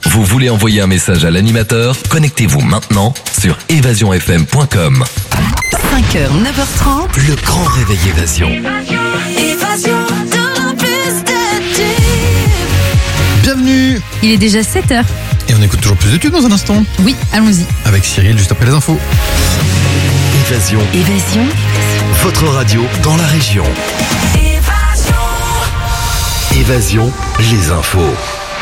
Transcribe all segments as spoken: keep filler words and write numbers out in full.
Vous voulez envoyer un message à l'animateur? Connectez-vous maintenant sur évasion f m point com. cinq heures, neuf heures trente. Le grand réveil Évasion. Évasion de plus de tubes. Bienvenue. Il est déjà sept heures. Et on écoute toujours plus de tubes dans un instant. Oui, allons-y. Avec Cyril juste après les infos. Évasion. Évasion. Votre radio dans la région. Évasion, les infos.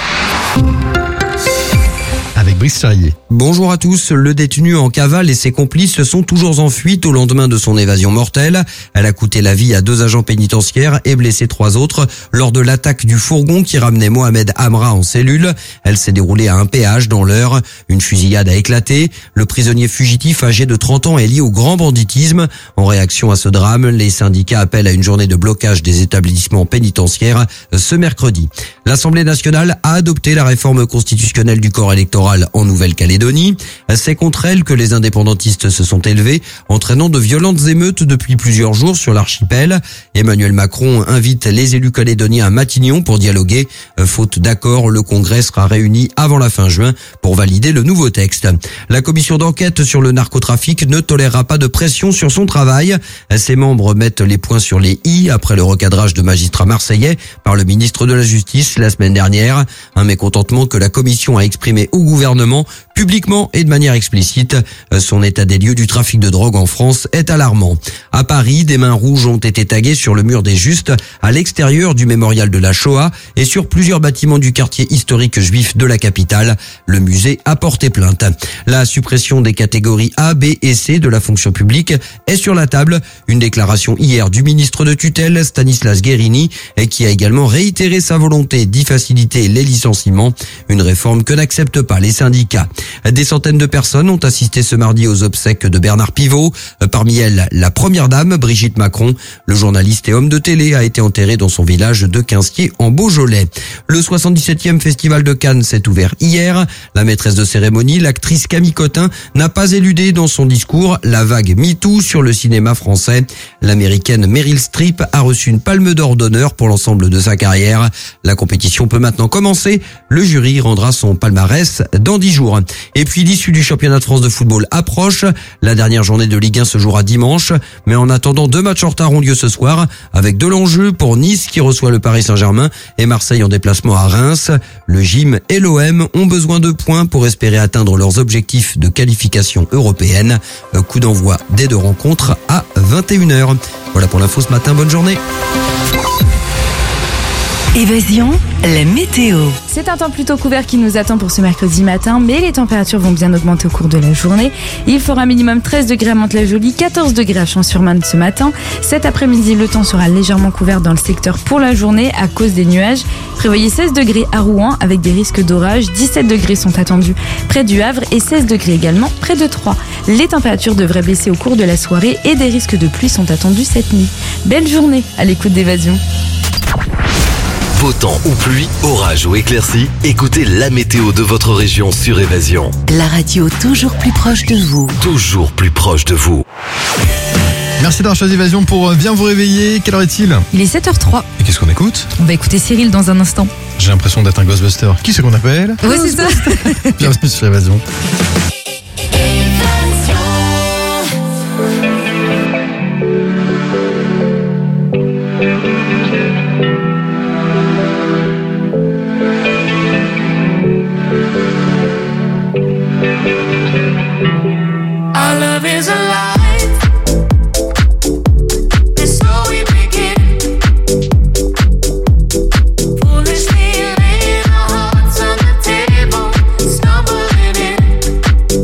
Avec Brice Charrier. Bonjour à tous. Le détenu en cavale et ses complices se sont toujours en fuite au lendemain de son évasion mortelle. Elle a coûté la vie à deux agents pénitentiaires et blessé trois autres lors de l'attaque du fourgon qui ramenait Mohamed Amra en cellule. Elle s'est déroulée à un péage dans l'Eure. Une fusillade a éclaté. Le prisonnier fugitif âgé de trente ans est lié au grand banditisme. En réaction à ce drame, les syndicats appellent à une journée de blocage des établissements pénitentiaires ce mercredi. L'Assemblée nationale a adopté la réforme constitutionnelle du corps électoral en Nouvelle-Calédonie. C'est contre elle que les indépendantistes se sont élevés, entraînant de violentes émeutes depuis plusieurs jours sur l'archipel. Emmanuel Macron invite les élus calédoniens à Matignon pour dialoguer. Faute d'accord, le Congrès sera réuni avant la fin juin pour valider le nouveau texte. La commission d'enquête sur le narcotrafic ne tolérera pas de pression sur son travail. Ses membres mettent les points sur les i après le recadrage de magistrats marseillais par le ministre de la Justice la semaine dernière. Un mécontentement que la commission a exprimé au gouvernement publiquement et de manière explicite. Son état des lieux du trafic de drogue en France est alarmant. À Paris, des mains rouges ont été taguées sur le mur des Justes, à l'extérieur du mémorial de la Shoah et sur plusieurs bâtiments du quartier historique juif de la capitale. Le musée a porté plainte. La suppression des catégories A, B et C de la fonction publique est sur la table. Une déclaration hier du ministre de tutelle, Stanislas Guerini, qui a également réitéré sa volonté d'y faciliter les licenciements. Une réforme que n'acceptent pas les syndicats. Des centaines de personnes ont assisté ce mardi aux obsèques de Bernard Pivot. Parmi elles, la première dame, Brigitte Macron. Le journaliste et homme de télé a été enterré dans son village de Quinskier en Beaujolais. Le soixante-dix-septième festival de Cannes s'est ouvert hier. La maîtresse de cérémonie, l'actrice Camille Cotin, n'a pas éludé dans son discours la vague MeToo sur le cinéma français. L'américaine Meryl Streep a reçu une palme d'or d'honneur pour l'ensemble de sa carrière. La compétition peut maintenant commencer. Le jury rendra son palmarès dans dix jours. Et puis l'issue du championnat de France de football approche. La dernière journée de Ligue un se jouera dimanche. Mais en attendant, deux matchs en retard ont lieu ce soir avec de l'enjeu pour Nice qui reçoit le Paris Saint-Germain et Marseille en déplacement à Reims. Le Gym et l'O M ont besoin de points pour espérer atteindre leurs objectifs de qualification européenne. Coup d'envoi des deux rencontres à vingt et une heures. Voilà pour l'info ce matin. Bonne journée. Évasion, la météo. C'est un temps plutôt couvert qui nous attend pour ce mercredi matin, mais les températures vont bien augmenter au cours de la journée. Il fera minimum treize degrés à Mantes-la-Jolie, quatorze degrés à Champs-sur-Marne ce matin. Cet après-midi, le temps sera légèrement couvert dans le secteur pour la journée à cause des nuages. Prévoyez seize degrés à Rouen avec des risques d'orage. dix-sept degrés sont attendus près du Havre et seize degrés également près de Troyes. Les températures devraient baisser au cours de la soirée et des risques de pluie sont attendus cette nuit. Belle journée à l'écoute d'Évasion. Beau temps ou pluie, orage ou éclaircie, écoutez la météo de votre région sur Évasion. La radio toujours plus proche de vous. Toujours plus proche de vous. Merci d'avoir choisi Évasion pour bien vous réveiller. Quelle heure est-il? Il est sept heures trois. Et qu'est-ce qu'on écoute? On va écouter Cyril dans un instant. J'ai l'impression d'être un Ghostbuster. Qui c'est qu'on appelle? Ouais, c'est ça. Bienvenue sur Évasion. Our love is alive. It's so we begin. Foolishly laying our hearts on the table, stumbling in.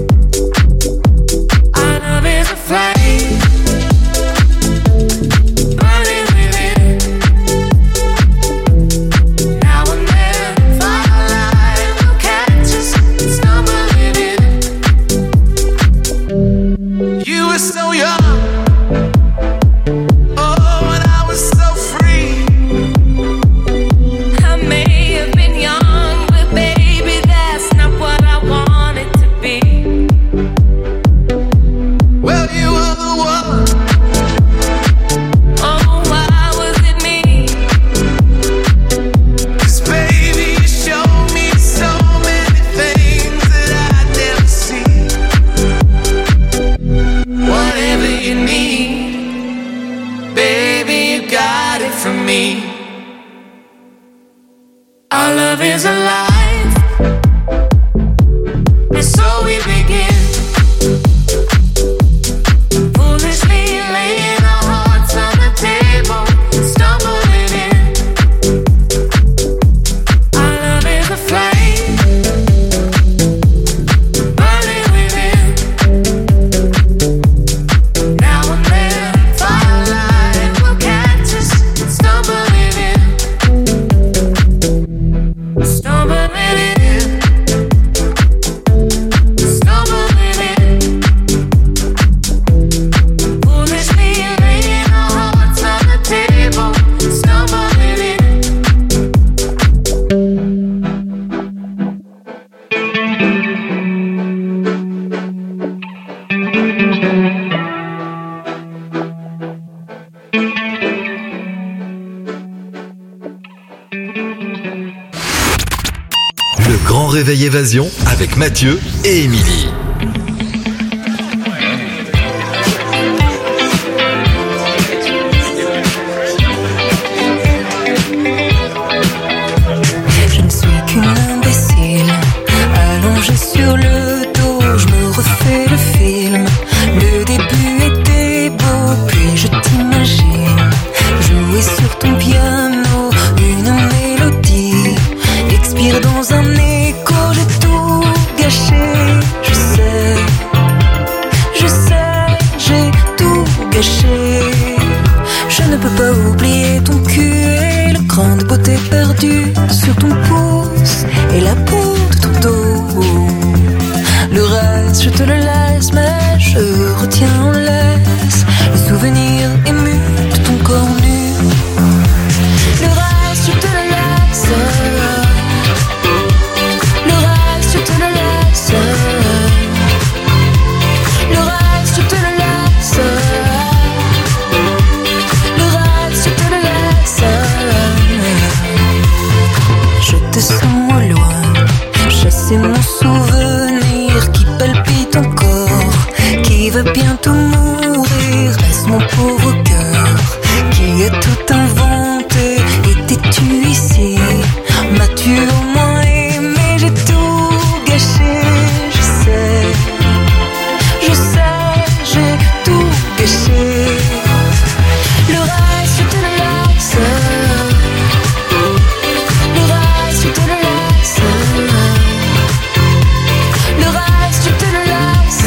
Our love is alive, and so we begin. Foolishly laying our hearts on the table, stumbling in. Our love is a flame, burning within. Now and then, firelight will catch us, stumbling in. Stumbling in, stumbling in. Foolishly laying our hearts on the table, stumbling in. Le grand réveil évasion avec Mathieu et Émilie. Je ne suis qu'une imbécile, allongée sur le dos, je me refais le film. Le début était beau, puis je t'imagine jouer sur ton piano, une mélodie expire dans un écho, j'ai tout gâché, je sais, je sais, j'ai tout gâché. Je ne peux pas oublier ton cul et le grain de beauté perdu sur ton pouce et la peau de ton dos. Le reste, je te le laisse, mais je retiens en laisse le souvenir ému de ton corps nu. Le reste, je te le laisse. Le reste, je te le laisse. Le reste, je te le laisse. Le reste, je te le laisse. Je te sens au loin, chasser mon souvenir qui palpite encore, qui va bientôt mourir. Reste mon pauvre cœur qui a tout inventé. Étais-tu ici? M'as-tu au moins aimé? J'ai tout gâché, je sais, je sais, j'ai tout gâché. Le reste, je te le laisse. Le reste, je te le laisse. Le reste, je te le laisse.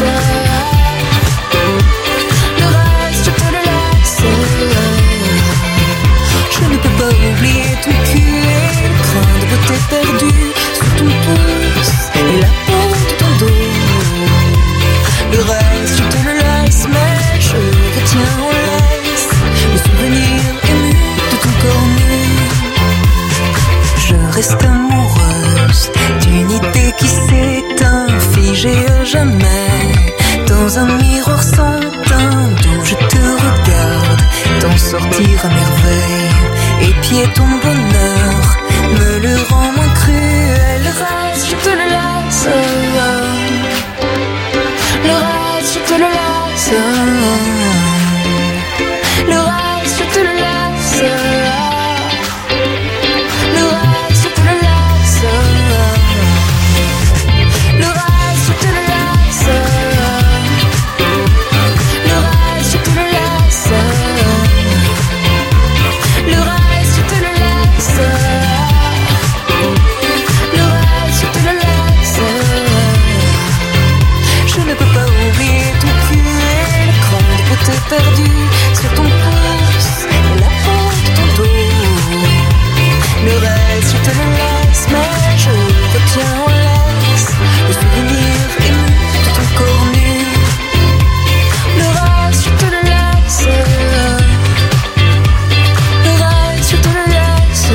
Le reste, je te le laisse. Je ne peux pas oublier ton cul et le grain de beauté perdu sur ton pouce et la peau de ton dos. Le reste, je te le laisse, mais je retiens en laisse le souvenir ému de ton corps nu. Je reste amoureuse d'une idée qui s'éteint, figée à jamais dans un miroir sans teint, d'où je te regarde t'en sortir à merveille. Épier ton bonheur me le rend moins cruel. Le reste, je te le laisse. Le reste, je te le laisse. Le reste, je te le laisse. Le reste, je te le laisse. Le reste, je te le laisse. Le reste, je te le laisse. Le reste, je te le laisse. Le reste, je te le laisse. Je ne peux pas oublier ton cul et le grain de beauté perdu sur ton pouce et la peau de ton dos. Le reste, je te le laisse, mais je retiens en laisse le souvenir ému de ton corps nu. Le reste, je te le laisse. Le reste, je te le laisse.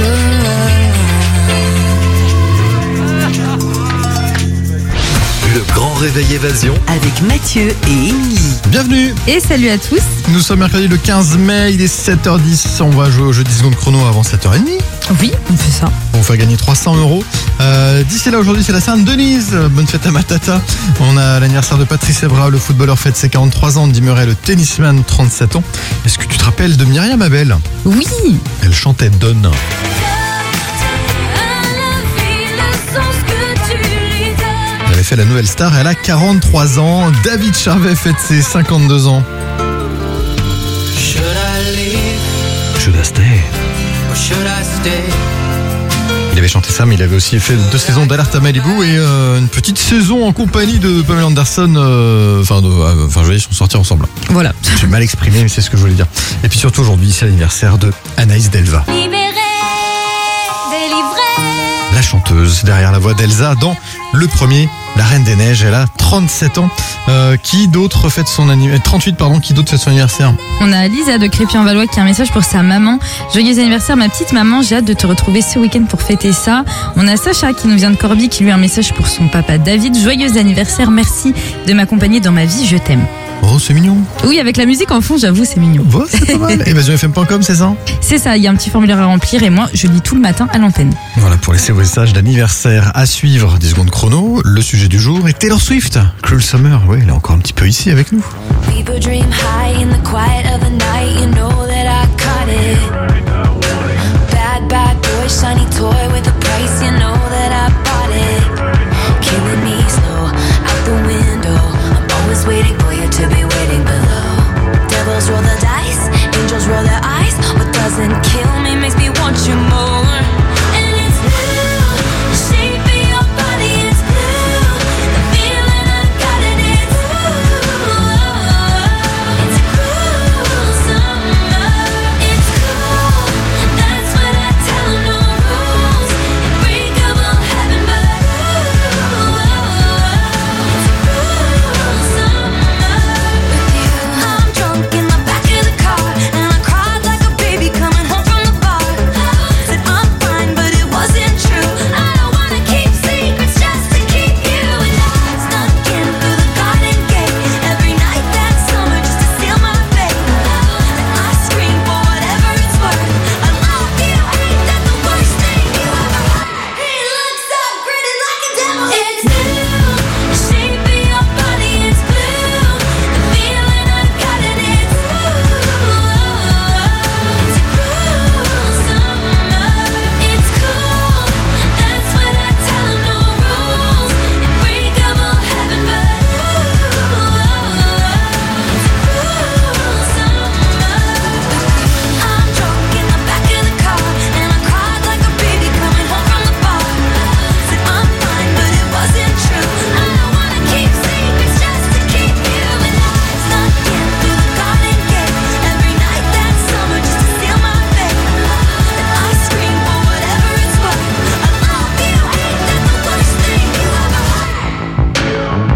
Le grand réveil évasion Avec Mathieu et Émilie. Bienvenue. Et salut à tous. Nous sommes mercredi le quinze mai, il est sept heures dix. On va jouer au jeu dix secondes chrono avant sept heures trente. Oui, on fait ça. On va faire gagner trois cents euros. Euh, D'ici là, aujourd'hui, c'est la Sainte-Denise. Bonne fête à ma tata. On a l'anniversaire de Patrice Evra, le footballeur fête ses quarante-trois ans. Andy Murray, le tennisman, trente-sept ans. Est-ce que tu te rappelles de Myriam Abel? Oui. Elle chantait Donne. effet la nouvelle star. Elle a quarante-trois ans. David Charvet fête ses cinquante-deux ans. Should I leave Should I stay? or should I stay? Il avait chanté ça, mais il avait aussi fait deux saisons d'Alerte à Malibu et euh, une petite saison en compagnie de Pamela Anderson. euh, Enfin, de, euh, enfin, je veux dire, ils sont sortis ensemble. Voilà. J'ai mal exprimé, mais c'est ce que je voulais dire. Et puis surtout aujourd'hui, c'est l'anniversaire de Anaïs Delva, Libéré, délivré. la chanteuse derrière la voix d'Elsa dans le premier, La Reine des Neiges. Elle a trente-sept ans. Euh, qui d'autre fête son anniversaire? trente-huit, pardon. Qui d'autre fête son anniversaire? On a Lisa de Crépy-en-Valois qui a un message pour sa maman. Joyeux anniversaire ma petite maman, j'ai hâte de te retrouver ce week-end pour fêter ça. On a Sacha qui nous vient de Corbie qui lui a un message pour son papa David. Joyeux anniversaire, merci de m'accompagner dans ma vie, je t'aime. Oh, c'est mignon. Oui, avec la musique en fond, j'avoue, c'est mignon. Oh, c'est pas mal. Evasion F M point com, c'est ça? C'est ça, il y a un petit formulaire à remplir et moi, je lis tout le matin à l'antenne. Voilà, pour laisser vos messages d'anniversaire à suivre. dix secondes chrono, le sujet du jour est Taylor Swift. Cruel Summer, oui, elle est encore un petit peu ici avec nous. People dream high in the quiet of the night. You know that I caught it. Bad, bad boy, shiny toy with a price. You know that I bought it. Killing me slow, out the window. I'm always waiting for you to be waiting below. Devils roll the dice, angels roll their eyes. What doesn't kill me makes me want you more. And it's blue, the shape of your body is blue. The feeling I've got it is blue. It's a cruel summer. It's cool, that's what I tell 'em, no rules. Unbreakable heaven, but ooh, it's a cruel summer with you. I'm drunk in the back of the car, and I cried like a baby coming home from the bar. Said I'm fine, but it wasn't true. I don't wanna keep secrets just to keep you. And I snuck in through the garden gate every night that summer just to seal my fate. And I scream for whatever it's worth. I love you, ain't that the worst thing you ever heard? He looks up, grinning like a devil. It's blue, the shape of your body is blue. The feeling I've got it is blue. It's a cruel summer. It's cool, that's what I tell 'em, no rules. Unbreakable heaven, but ooh, it's a cruel summer. I'm drunk in the back of the car, and I cried like a baby coming home from the bar. Said I'm fine, but it wasn't true. I don't wanna keep secrets just to keep you. And I snuck in through the garden gate every night that summer just to seal my fate. And I scream for whatever it's worth. I love you, ain't that the worst thing you ever heard?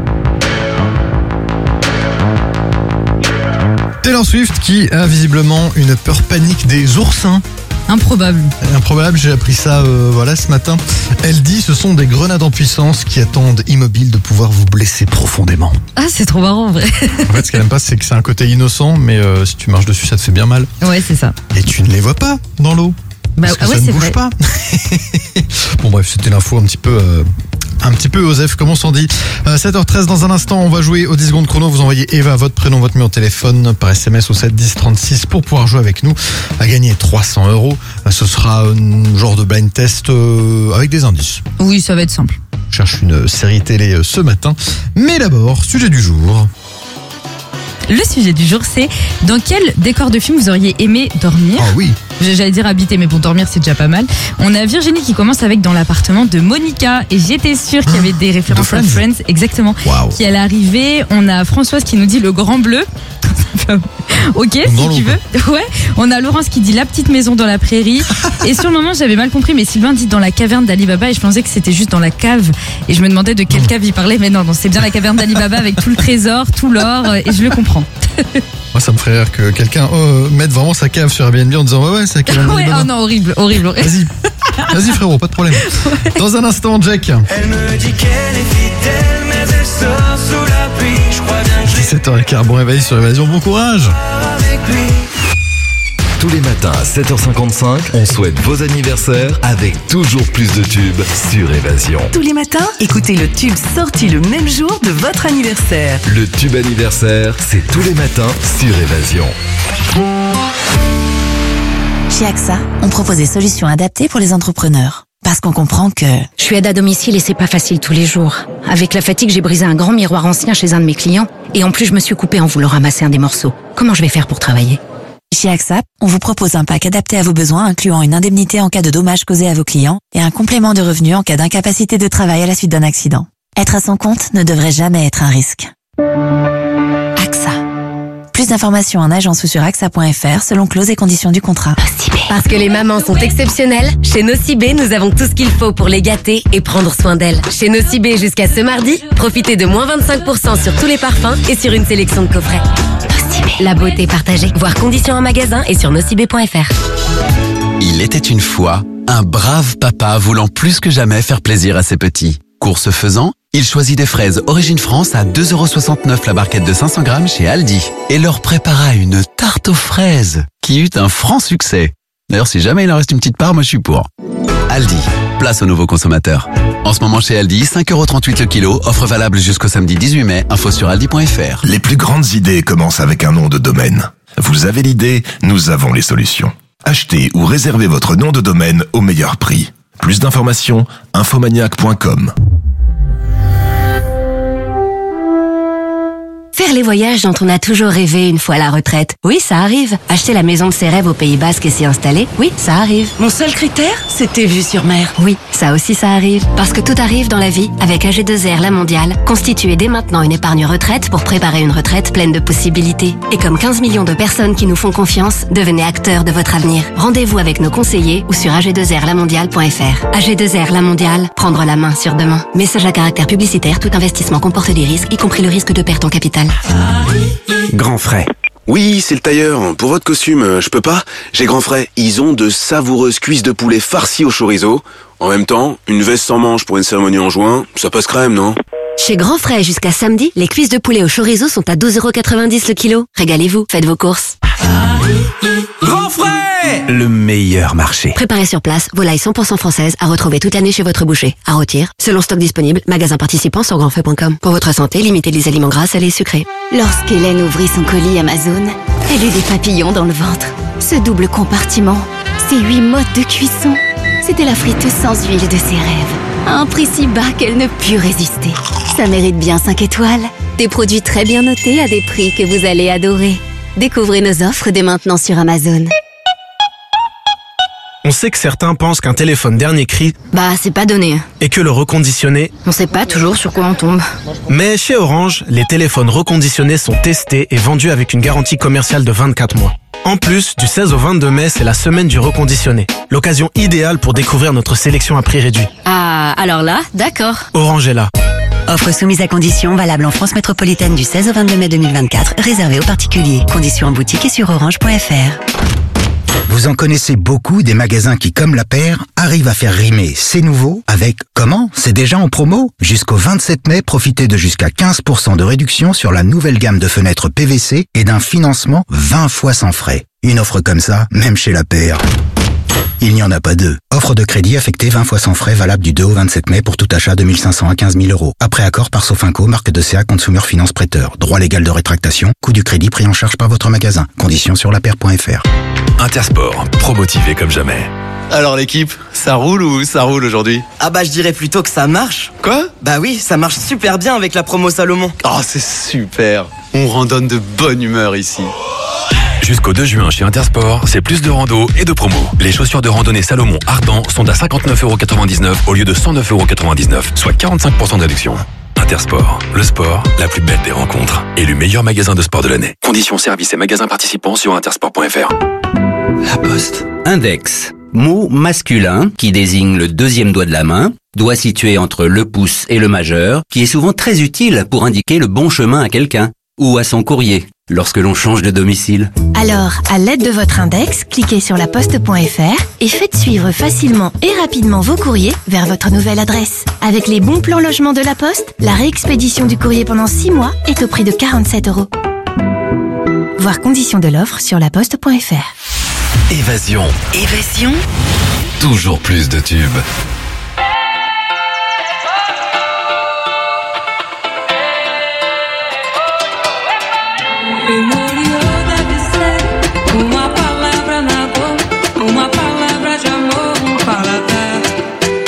Taylor Swift qui a visiblement une peur panique des oursins. Improbable. Improbable, j'ai appris ça euh, voilà ce matin. Elle dit ce sont des grenades en puissance qui attendent immobiles de pouvoir vous blesser profondément. Ah, c'est trop marrant en vrai. En fait, ce qu'elle aime pas, c'est que c'est un côté innocent, mais euh, si tu marches dessus, ça te fait bien mal. Ouais, c'est ça. Et tu ne les vois pas dans l'eau. Bah, Parce que ah ouais, ça ne c'est bouge vrai. pas. Bon bref, c'était l'info un petit peu... euh, Un petit peu Osef, comme on s'en dit. Euh, sept heures treize, dans un instant, on va jouer aux dix secondes chrono. Vous envoyez Eva, votre prénom, votre numéro de téléphone par S M S au sept dix trente-six pour pouvoir jouer avec nous à gagner trois cents euros. Euh, Ce sera un genre de blind test euh, avec des indices. Oui, ça va être simple. Je cherche une série télé euh, ce matin. Mais d'abord, sujet du jour. Le sujet du jour, c'est dans quel décor de film vous auriez aimé dormir? Ah oui. J'allais dire habiter, mais pour dormir, c'est déjà pas mal. On a Virginie qui commence avec dans l'appartement de Monica. Et j'étais sûre qu'il y avait des références à Friends. Friends. Exactement. Waouh. Qui allait arriver. On a Françoise qui nous dit le grand bleu. Ok, Dans si tu l'eau, veux. Ouais. On a Laurence qui dit la petite maison dans la prairie. Et sur le moment, j'avais mal compris, mais Sylvain dit dans la caverne d'Ali Baba. Et je pensais que c'était juste dans la cave. Et je me demandais de quelle cave il parlait. Mais non, non, c'est bien la caverne d'Ali Baba avec tout le trésor, tout l'or. Et je le comprends. Moi, ça me ferait rire que quelqu'un euh, mette vraiment sa cave sur Airbnb en disant ouais, ouais, c'est la cave. Ouais, oh non, horrible, horrible, horrible. Vas-y. Vas-y frérot, pas de problème. Dans un instant, Jack. Elle me dit qu'elle est fidèle, mais elle sort sous la pluie. Je crois bien que je vais dix-sept heures quinze, bon réveil sur Évasion, bon courage. avec lui. Tous les matins à sept heures cinquante-cinq, on souhaite vos anniversaires avec toujours plus de tubes sur Évasion. Tous les matins, écoutez le tube sorti le même jour de votre anniversaire. Le tube anniversaire, c'est tous les matins sur Évasion. Chez A X A, on propose des solutions adaptées pour les entrepreneurs. Parce qu'on comprend que... Je suis aide à domicile et c'est pas facile tous les jours. Avec la fatigue, j'ai brisé un grand miroir ancien chez un de mes clients et en plus je me suis coupée en voulant ramasser un des morceaux. Comment je vais faire pour travailler ? Chez AXA, on vous propose un pack adapté à vos besoins incluant une indemnité en cas de dommages causés à vos clients et un complément de revenu en cas d'incapacité de travail à la suite d'un accident. Être à son compte ne devrait jamais être un risque. AXA. Plus d'informations en agence ou sur A X A point F R selon clauses et conditions du contrat. Parce que les mamans sont exceptionnelles, chez Nocibé, nous avons tout ce qu'il faut pour les gâter et prendre soin d'elles. Chez Nocibé, jusqu'à ce mardi, profitez de moins vingt-cinq pour cent sur tous les parfums et sur une sélection de coffrets. Nocibé. La beauté partagée. Voir conditions en magasin et sur nocibé point F R. Il était une fois un brave papa voulant plus que jamais faire plaisir à ses petits. Course faisant, il choisit des fraises Origine France à deux euros soixante-neuf la barquette de cinq cents grammes chez Aldi et leur prépara une tarte aux fraises qui eut un franc succès. D'ailleurs, si jamais il en reste une petite part, moi je suis pour. Aldi, place aux nouveaux consommateurs. En ce moment chez Aldi, cinq euros trente-huit le kilo, offre valable jusqu'au samedi dix-huit mai, info sur aldi point F R. Les plus grandes idées commencent avec un nom de domaine. Vous avez l'idée, nous avons les solutions. Achetez ou réservez votre nom de domaine au meilleur prix. Plus d'informations, infomaniac point com. Faire les voyages dont on a toujours rêvé une fois à la retraite. Oui, ça arrive. Acheter la maison de ses rêves au Pays Basque et s'y installer. Oui, ça arrive. Mon seul critère, c'était vue sur mer. Oui, ça aussi ça arrive. Parce que tout arrive dans la vie avec A G deux R La Mondiale. Constituez dès maintenant une épargne retraite pour préparer une retraite pleine de possibilités. Et comme quinze millions de personnes qui nous font confiance, devenez acteurs de votre avenir. Rendez-vous avec nos conseillers ou sur a g deux r la mondiale point F R. A G deux R La Mondiale, prendre la main sur demain. Message à caractère publicitaire, tout investissement comporte des risques, y compris le risque de perte en capital. Grand Frais. Oui, c'est le tailleur. Pour votre costume, je peux pas. J'ai Grand Frais. Ils ont de savoureuses cuisses de poulet farcies au chorizo. En même temps, une veste sans manches pour une cérémonie en juin, ça passe crème, non? Chez Grand Frais, jusqu'à samedi, les cuisses de poulet au chorizo sont à douze euros quatre-vingt-dix le kilo. Régalez-vous, faites vos courses. Grand Frais, le meilleur marché. Préparez sur place, volailles cent pour cent françaises à retrouver toute l'année chez votre boucher. À rôtir, selon stock disponible, magasin participant sur grand frais point com. Pour votre santé, limitez les aliments gras, salés et sucrés. Lorsqu'Hélène ouvrit son colis Amazon, elle eut des papillons dans le ventre. Ce double compartiment, ces huit modes de cuisson, c'était la friteuse sans huile de ses rêves. À un prix si bas qu'elle ne put résister. Ça mérite bien cinq étoiles. Des produits très bien notés à des prix que vous allez adorer. Découvrez nos offres dès maintenant sur Amazon. On sait que certains pensent qu'un téléphone dernier cri, Bah, c'est pas donné. et que le reconditionné. On sait pas toujours sur quoi on tombe. Mais chez Orange, les téléphones reconditionnés sont testés et vendus avec une garantie commerciale de vingt-quatre mois. En plus, du seize au vingt-deux mai, c'est la semaine du reconditionné. L'occasion idéale pour découvrir notre sélection à prix réduit. Ah, alors là, d'accord. Orange est là. Offre soumise à conditions, valable en France métropolitaine du seize au vingt-deux mai deux mille vingt-quatre, réservée aux particuliers. Conditions en boutique et sur orange point F R. Vous en connaissez beaucoup des magasins qui, comme la paire, arrivent à faire rimer c'est nouveau avec comment c'est déjà en promo. Jusqu'au vingt-sept mai, profitez de jusqu'à quinze pour cent de réduction sur la nouvelle gamme de fenêtres P V C et d'un financement vingt fois sans frais. Une offre comme ça, même chez la paire, il n'y en a pas deux. Offre de crédit affectée vingt fois sans frais, valable du deux au vingt-sept mai pour tout achat de mille cinq cents à quinze mille euros. Après accord par Sofinco, marque de C A Consumer Finance Prêteur. Droit légal de rétractation, coût du crédit pris en charge par votre magasin. Conditions sur la paire point F R. Intersport, pro-motivé comme jamais. Alors l'équipe, ça roule ou ça roule aujourd'hui? Ah bah je dirais plutôt que ça marche. Quoi? Bah oui, ça marche super bien avec la promo Salomon. Oh c'est super, on randonne de bonne humeur ici. Jusqu'au deux juin chez Intersport, c'est plus de rando et de promo. Les chaussures de randonnée Salomon Ardent sont à cinquante-neuf euros quatre-vingt-dix-neuf au lieu de cent neuf euros quatre-vingt-dix-neuf, soit quarante-cinq pour cent de réduction. Intersport, le sport, la plus belle des rencontres. Et le meilleur magasin de sport de l'année. Conditions, services et magasins participants sur intersport point F R. La Poste. Index. Mot masculin qui désigne le deuxième doigt de la main, doigt situé entre le pouce et le majeur, qui est souvent très utile pour indiquer le bon chemin à quelqu'un ou à son courrier lorsque l'on change de domicile. Alors, à l'aide de votre index, cliquez sur la poste point F R et faites suivre facilement et rapidement vos courriers vers votre nouvelle adresse. Avec les bons plans logement de la Poste, la réexpédition du courrier pendant six mois est au prix de quarante-sept euros. Voir conditions de l'offre sur la poste point F R. Évasion. Évasion. Toujours plus de tubes. Uma palavra na boca, uma palavra de amor, um paladar.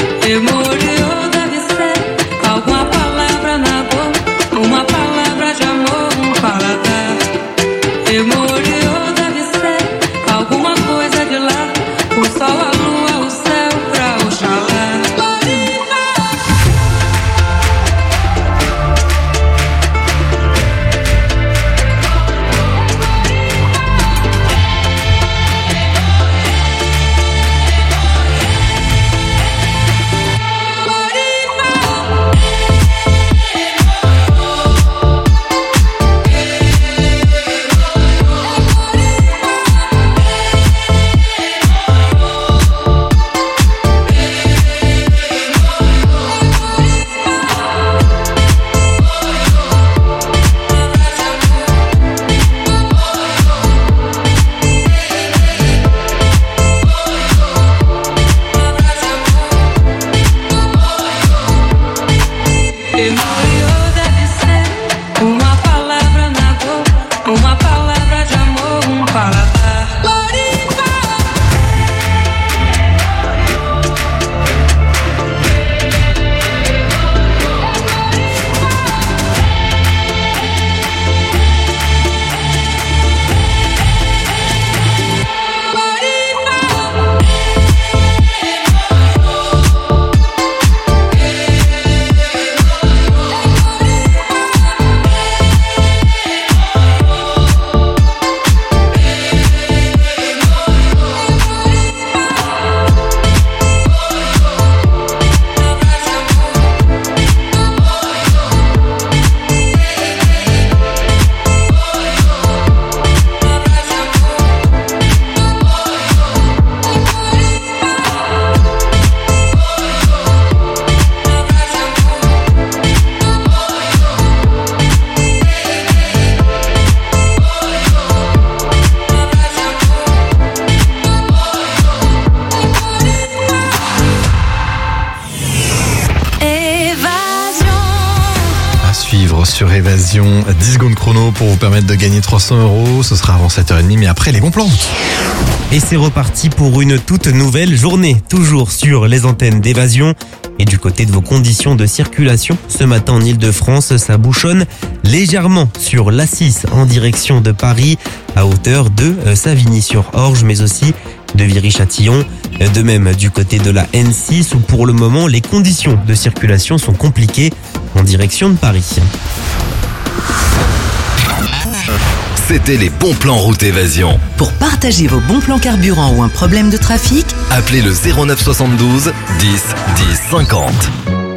sur Évasion. dix secondes chrono pour vous permettre de gagner trois cents euros. Ce sera avant sept heures trente, mais après les bons plans. Et c'est reparti pour une toute nouvelle journée, toujours sur les antennes d'Évasion. Et du côté de vos conditions de circulation, ce matin en Ile-de-France, ça bouchonne légèrement sur l'A six en direction de Paris, à hauteur de Savigny-sur-Orge, mais aussi de Viry-Châtillon. De même du côté de la N six, où pour le moment, les conditions de circulation sont compliquées en direction de Paris. C'était les bons plans route Évasion. Pour partager vos bons plans carburant ou un problème de trafic, Appelez le zéro neuf soixante-douze dix dix cinquante.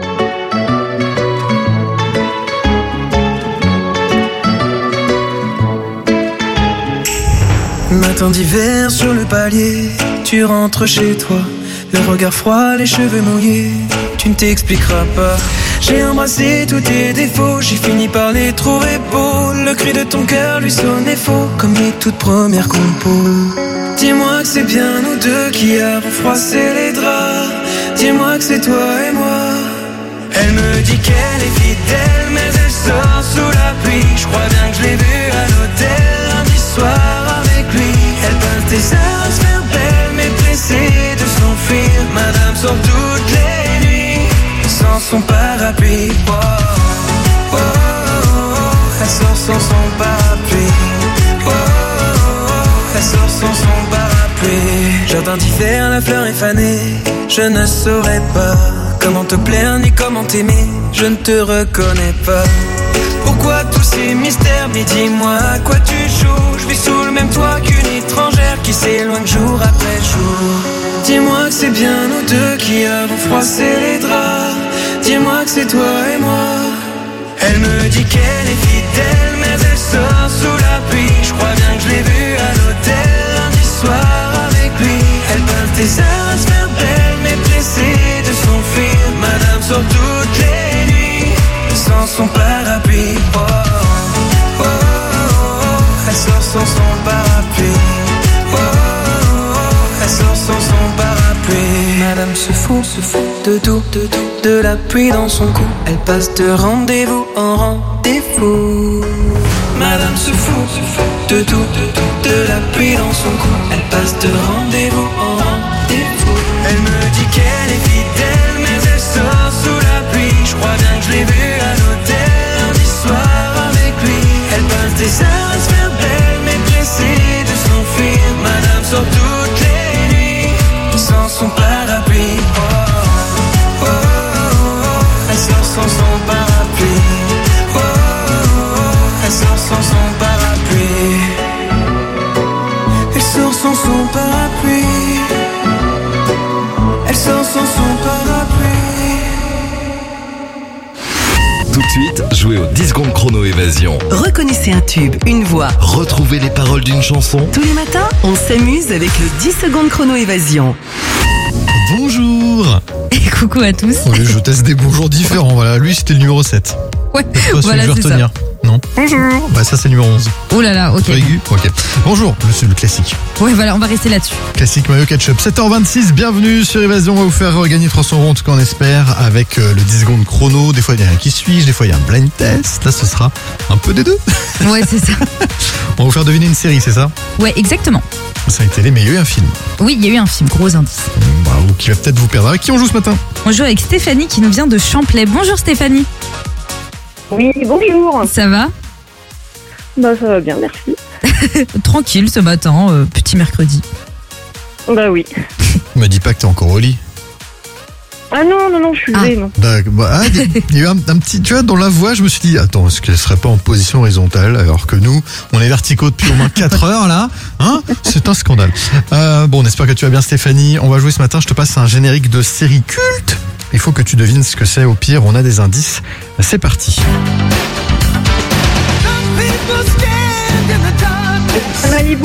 Matin d'hiver sur le palier, tu rentres chez toi, le regard froid, les cheveux mouillés, tu ne t'expliqueras pas. J'ai embrassé tous tes défauts, j'ai fini par les trouver beaux. Le cri de ton cœur lui sonnait faux, comme les toutes premières compos. Dis-moi que c'est bien nous deux qui avons froissé les draps. Dis-moi que c'est toi et moi. Elle me dit qu'elle est fidèle, mais elle sort sous la pluie. Je crois bien que je l'ai vue à l'hôtel lundi soir avec lui. Elle passe des heures à se faire belle, mais pressée de s'enfuir. Madame sort toutes les nuits sans son parapluie. Oh, oh, oh, oh, elle sort sans son parapluie. Oh, oh, oh, elle sort sans son parapluie. Jardin d'hiver, la fleur est fanée. Je ne saurais pas comment te plaire ni comment t'aimer. Je ne te reconnais pas. Pourquoi tous ces mystères? Mais dis-moi à quoi tu joues. Je vis sous le même toit qu'une étrangère qui s'éloigne jour après jour. Dis-moi que c'est bien nous deux qui avons froissé les draps. Dis-moi que c'est toi et moi. Elle me dit qu'elle est fidèle, mais elle sort sous la pluie. Je crois bien que je l'ai vue à l'hôtel lundi soir avec lui. Elle passe des heures à se faire belle, mais pressée de s'enfuir. Madame sort toutes les nuits sans son parapluie. Oh, oh, oh, oh, elle sort sans son parapluie. Oh, oh, oh, elle sort sans son parapluie. Madame se fout, se fout de tout, de tout, de la pluie dans son cou. Elle passe de rendez-vous en rendez-vous. Madame se fout, se fout de tout, de tout, de la pluie dans son cou. Elle passe de rendez-vous en rendez-vous. Elle me dit qu'elle est fidèle, mais elle sort sous la pluie. Je crois bien que je l'ai vue à l'hôtel lundi soir avec lui. Elle passe des heures à se faire belle, mais pressée de s'enfuir. Madame sort toutes les nuits sans son parapluie. Oh, oh, oh, oh, elle sort sans son parapluie. Oh, oh, oh, elle sort sans son parapluie. Elle sort sans son parapluie. Elle sort sans son parapluie. Tout de suite, jouez au dix secondes chrono Évasion. reconnaissez un tube, une voix. Retrouvez les paroles d'une chanson. Tous les matins, on s'amuse avec le dix secondes chrono Évasion. Bonjour. Et coucou à tous. Oui, je teste des bonjours différents. Voilà, lui c'était le numéro sept. Ouais, C'est pas voilà, celui que je c'est vais retenir. Non. Bonjour. Bah ça c'est le numéro onze. Oh là là, ok. Trop aigu. Ok. Bonjour, le, c'est le classique. Ouais, voilà, on va rester là-dessus. Classique mayo ketchup. sept heures vingt-six, bienvenue sur Évasion. On va vous faire gagner trois cents euros, en tout cas on espère, avec euh, le dix secondes chrono. Des fois il y a un qui suis-je, des fois il y a un blind test. Là ce sera un peu des deux. Ouais, c'est ça. On va vous faire deviner une série, c'est ça? Ouais, exactement. Ça a été les meilleurs, un film. Oui, il y a eu un film, gros indice. Bravo, qui va peut-être vous perdre. Avec qui on joue ce matin? On joue avec Stéphanie qui nous vient de Champlay. Bonjour Stéphanie. Oui, bonjour. Ça va? Bah ça va bien, merci. Tranquille ce matin, euh, petit mercredi. Bah oui. Me dis pas que t'es encore au lit. Ah non, non, non, je suis levée, non. D'accord. Bah, ah, il y a eu un, un petit, tu vois, dans la voix, je me suis dit, attends, est-ce qu'elle serait pas en position horizontale alors que nous, on est verticaux depuis au moins quatre heures là, hein? C'est un scandale. Euh, bon, on espère que tu vas bien, Stéphanie. On va jouer ce matin. Je te passe un générique de série culte. Il faut que tu devines ce que c'est. Au pire, on a des indices. C'est parti. Malibu.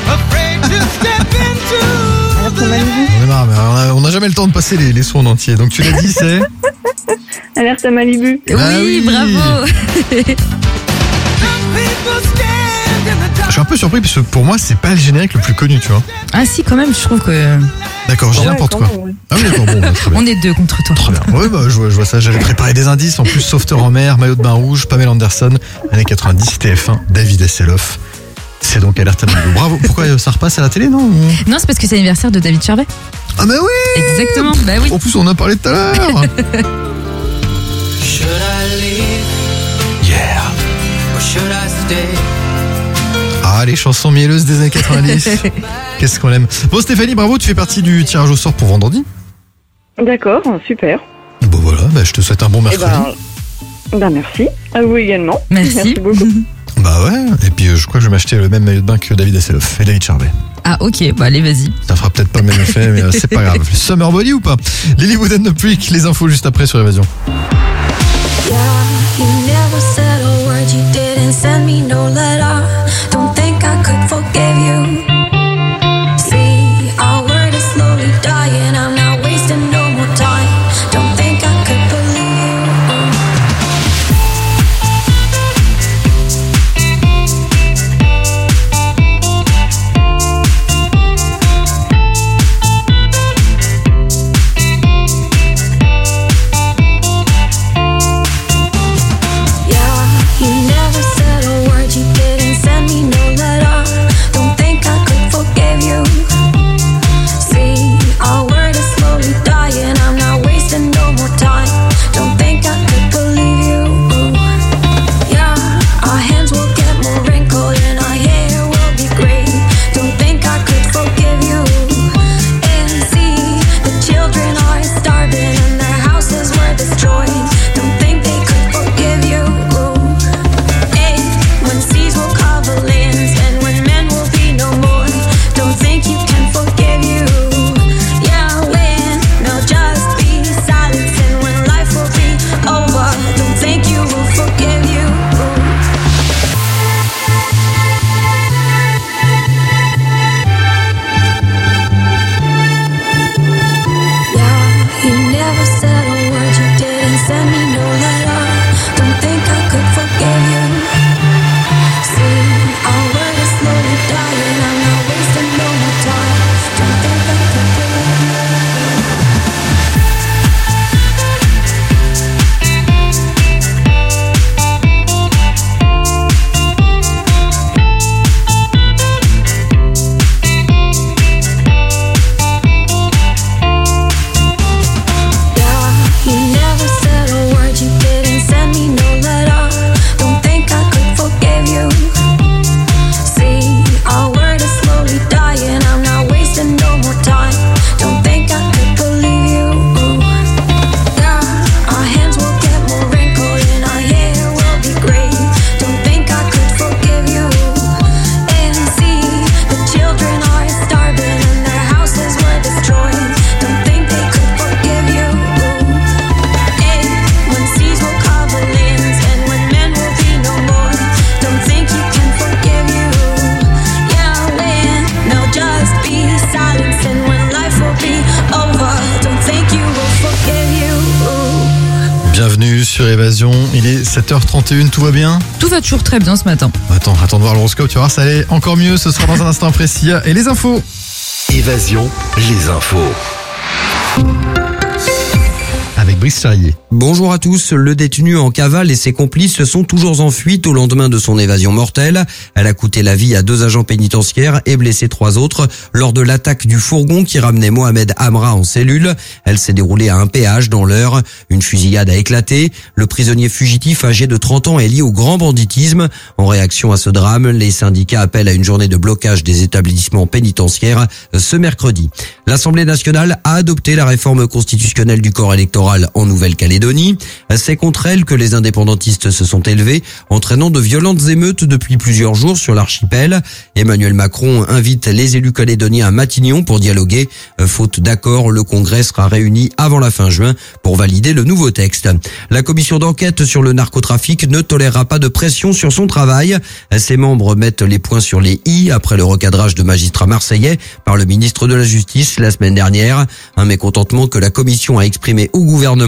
On est marre, mais on a, on a jamais le temps de passer les, les sons en entier. Donc tu l'as dit, c'est Alerte à Malibu. Ah oui, oui. bravo. Je suis un peu surpris parce que pour moi, c'est pas le générique le plus connu, tu vois. Ah si, quand même, je trouve que D'accord, j'ai Ouais, n'importe quand quoi. même, ouais. Ah oui, d'accord, bon, bah, très bien. On est deux contre toi. Très bien. Oui, bah, je vois, je vois ça. J'avais préparé des indices. En plus, sauveteur en mer, maillot de bain rouge, Pamela Anderson, années quatre-vingt-dix, T F un, David Hasselhoff. C'est donc Alerte à Malibu. Bravo. Pourquoi euh, ça repasse à la télé, non ou- Non, c'est parce que c'est l'anniversaire de David Charvet. Ah, bah oui. Exactement, bah oui. En plus, on en a parlé tout à l'heure. Should I leave Yeah. or should I stay? Ah, les chansons mielleuses des années quatre-vingt-dix. Qu'est-ce qu'on aime. Bon, Stéphanie, bravo. Tu fais partie du tirage au sort pour vendredi. D'accord, super. Bon, voilà. Bah, je te souhaite un bon Eh mercredi. ben, ben merci. À vous également. Merci. beaucoup. Bah ouais. Et puis, euh, je crois que je vais m'acheter le même maillot de bain que David Hasselhoff et David Charvet. Ah, ok, bah allez, vas-y. Ça fera peut-être pas le même effet, mais euh, c'est pas grave. Summer Body ou pas? Lily Wood and the Prick, les infos juste après sur Évasion. Yeah, you never said a word, you didn't send me no letter. Don't think I could forgive you. See, our word is slowly dying, I'm not wasting no more time. Don't think I could believe Yeah, you never said a word, you didn't send me no letter. Don't think I could forgive you. See, our word is slowly dying, I'm not wasting no more time. Don't think I could believe you. Yeah, our hands will get more wrinkled and our hair will be gray. Don't think I could forgive you. And see, the children are starving and their houses were destroyed. Don't think they could forgive you. Hey, when seas will cover lands and when men will be no more. Don't think you can forgive you. Yeah, when they'll just be silence and when life will be over. Don't think you will forgive you. Yeah, you never said a word, you didn't send me no letter. Don't think I could forgive you. See, our word is slowly dying, I'm not wasting no more time. Don't think I could believe you. Yeah, you never said a word, you didn't send me no letter. Don't think I could forgive you. See, our word is slowly dying, I'm not wasting no more time. Don't think I could believe you. Yeah, our hands will get more wrinkled and our hair will be gray. Don't think I could forgive you. And see, the children are starving and their houses were destroyed. Don't think they could forgive you. Hey, when seas will cover lands and when men will be no more. Don't think you can forgive you. Yeah, when they'll just be silence and when life will be over. Don't think you will forgive you. Bienvenue sur Évasion. Il est sept heures trente et une, tout va bien? Tout va toujours très bien ce matin. Attends, attends de voir l'horoscope, tu vas voir, ça allait encore mieux. Ce sera dans un instant précis. Et les infos. Évasion, les infos. Avec Brice Charrier. Bonjour à tous. Le détenu en cavale et ses complices sont toujours en fuite au lendemain de son évasion mortelle. Elle a coûté la vie à deux agents pénitentiaires et blessé trois autres lors de l'attaque du fourgon qui ramenait Mohamed Amra en cellule. Elle s'est déroulée à un péage dans l'Eure. Une fusillade a éclaté. Le prisonnier fugitif âgé de trente ans est lié au grand banditisme. En réaction à ce drame, les syndicats appellent à une journée de blocage des établissements pénitentiaires ce mercredi. L'Assemblée nationale a adopté la réforme constitutionnelle du corps électoral en Nouvelle-Calédonie. C'est contre elle que les indépendantistes se sont élevés, entraînant de violentes émeutes depuis plusieurs jours sur l'archipel. Emmanuel Macron invite les élus calédoniens à Matignon pour dialoguer. Faute d'accord, le Congrès sera réuni avant la fin juin pour valider le nouveau texte. La commission d'enquête sur le narcotrafic ne tolérera pas de pression sur son travail. Ses membres mettent les points sur les i après le recadrage de magistrats marseillais par le ministre de la Justice la semaine dernière. Un mécontentement que la commission a exprimé au gouvernement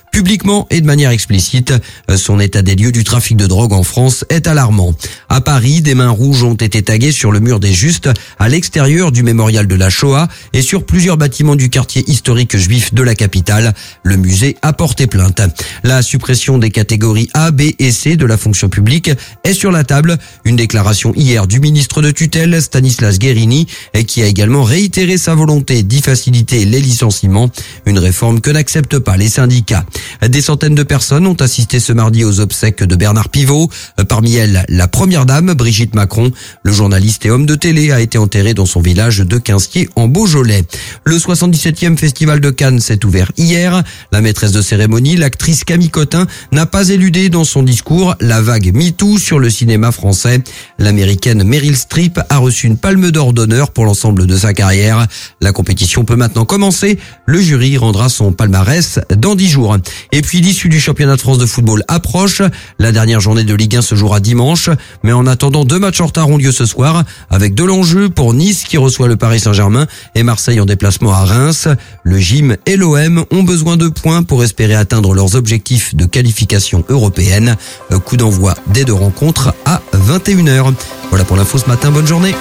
publiquement et de manière explicite. Son état des lieux du trafic de drogue en France est alarmant. À Paris, des mains rouges ont été taguées sur le mur des Justes, à l'extérieur du mémorial de la Shoah et sur plusieurs bâtiments du quartier historique juif de la capitale. Le musée a porté plainte. La suppression des catégories A, B et C de la fonction publique est sur la table. Une déclaration hier du ministre de tutelle, Stanislas Guerini, qui a également réitéré sa volonté d'y faciliter les licenciements. Une réforme que n'acceptent pas les syndicats. Des centaines de personnes ont assisté ce mardi aux obsèques de Bernard Pivot. Parmi elles, la première dame, Brigitte Macron. Le journaliste et homme de télé a été enterré dans son village de Quinskier en Beaujolais. Le soixante-dix-septième festival de Cannes s'est ouvert hier. La maîtresse de cérémonie, l'actrice Camille Cotin, n'a pas éludé dans son discours la vague MeToo sur le cinéma français. L'américaine Meryl Streep a reçu une palme d'or d'honneur pour l'ensemble de sa carrière. La compétition peut maintenant commencer. Le jury rendra son palmarès dans dix jours. Et puis l'issue du championnat de France de football approche. La dernière journée de Ligue un se jouera dimanche. Mais en attendant, deux matchs en retard ont lieu ce soir, avec de l'enjeu pour Nice qui reçoit le Paris Saint-Germain et Marseille en déplacement à Reims. Le Gym et l'O M ont besoin de points pour espérer atteindre leurs objectifs de qualification européenne. Coup d'envoi des deux rencontres à vingt et une heures. Voilà pour l'info ce matin, bonne journée.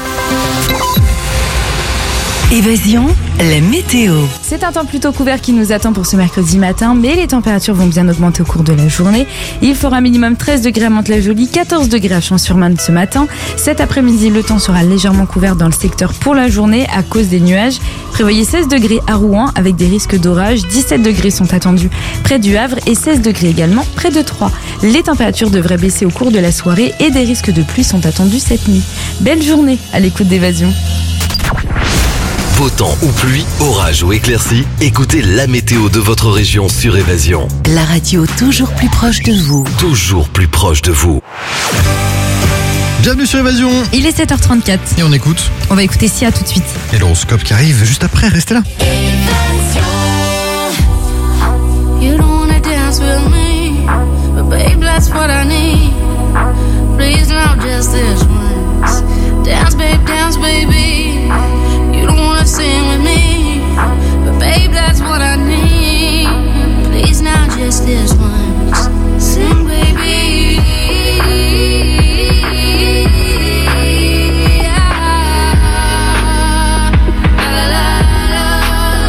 Évasion, la météo. C'est un temps plutôt couvert qui nous attend pour ce mercredi matin, mais les températures vont bien augmenter au cours de la journée. Il fera minimum treize degrés à Mantes-la-Jolie, quatorze degrés à Champs-sur-Marne ce matin. Cet après-midi, le temps sera légèrement couvert dans le secteur pour la journée à cause des nuages. Prévoyez seize degrés à Rouen avec des risques d'orage. dix-sept degrés sont attendus près du Havre et seize degrés également près de Troyes. Les températures devraient baisser au cours de la soirée et des risques de pluie sont attendus cette nuit. Belle journée à l'écoute d'Évasion. Beau temps ou pluie, orage ou éclaircie, écoutez la météo de votre région sur Évasion. La radio toujours plus proche de vous. Toujours plus proche de vous. Bienvenue sur Évasion. Il est sept heures trente-quatre. Et on écoute. On va écouter Sia tout de suite. Et l'horoscope qui arrive juste après, restez là. You don't wanna dance with me, but babe, that's what I need. Please now just this once. Dance, babe, dance, baby. You don't wanna sing with me, but babe, that's what I need. Please now just this once. Sing, baby. La, la, la, la.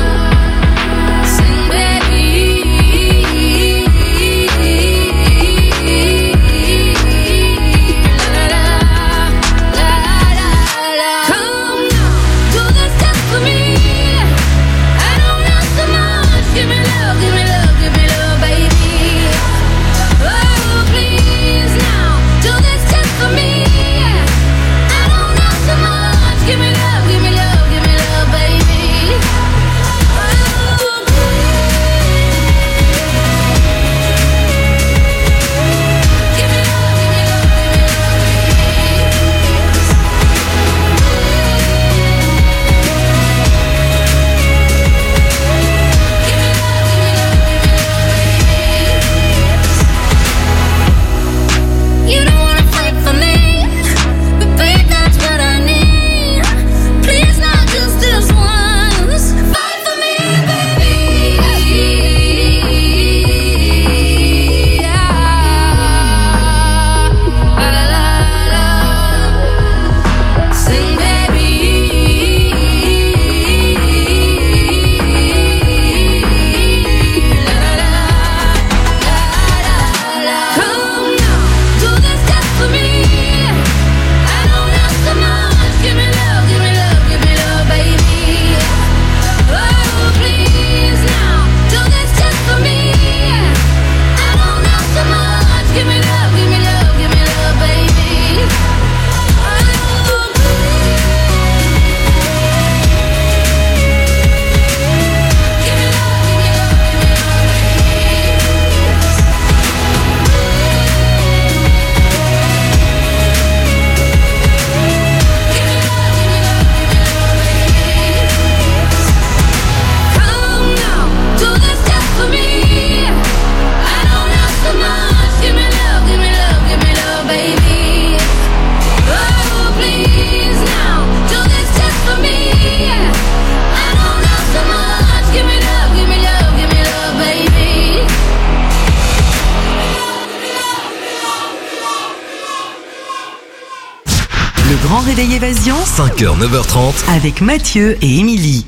réveil Évasion. cinq heures, neuf heures trente. Avec Mathieu et Émilie.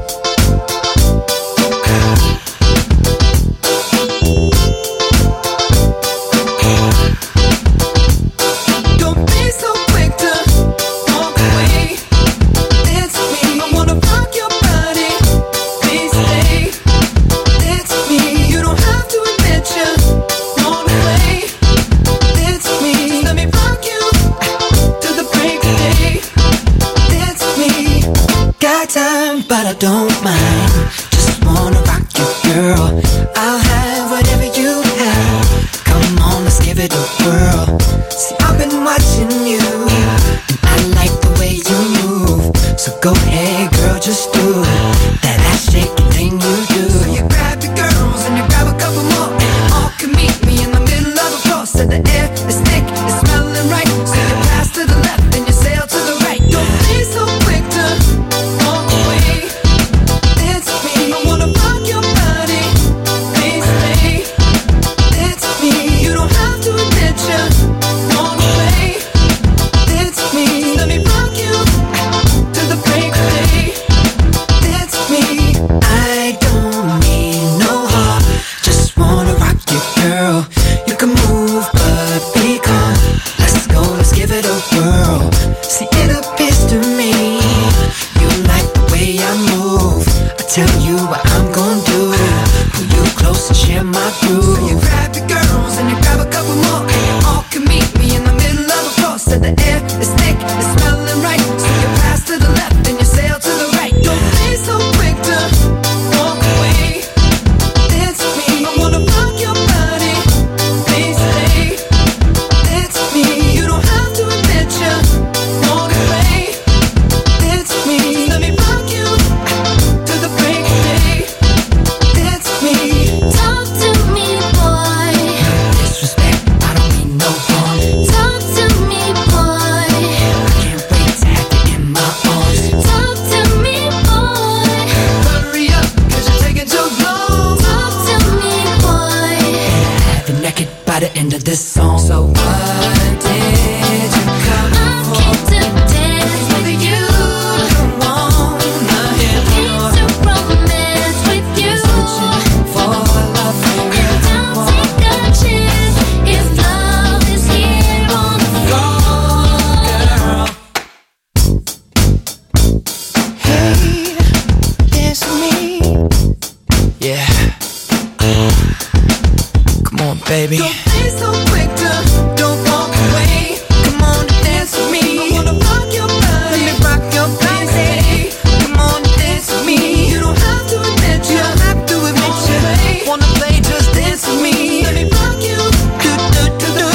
But I don't mind. Just wanna rock you, girl. I'll have whatever you have. Come on, let's give it a whirl. See, I've been watching you, and I like the way you move. So go ahead, girl, just do that ass shaking thing you do. So you grab your girls and you grab a couple more, and you all can meet me in the middle of the floor. So the air is thick, it's smelling right. So you pass to the left and you sail to the right. Don't be so quick to walk away. Tell you what I'm gonna do. Pull you close and share my groove. So you grab your girls and you grab a couple more, and you all can meet me in the middle of the floor. So the air is thick, it's smelling right. So you pass to the left and you sail to the right. Don't be so quick to walk away. Dance with me, I wanna rock your body. Please stay. Dance with me, you don't have to admit you wanna play. Dance with me, let me rock you. By the end of this song, so what did you come I for? I came to dance with you. Come on, I came to romance with you. For love, and I'll take a chance if love is here on the floor, girl. Hey, dance with me, yeah. Come on, baby. Don't be so quick to don't walk away. Come on and dance with me. I wanna rock your body. Let me rock your body. Come on and dance with me. You don't have to admit you. You don't have to admit you. Play. Wanna play? Just dance with me. Let me rock you. Do do do do.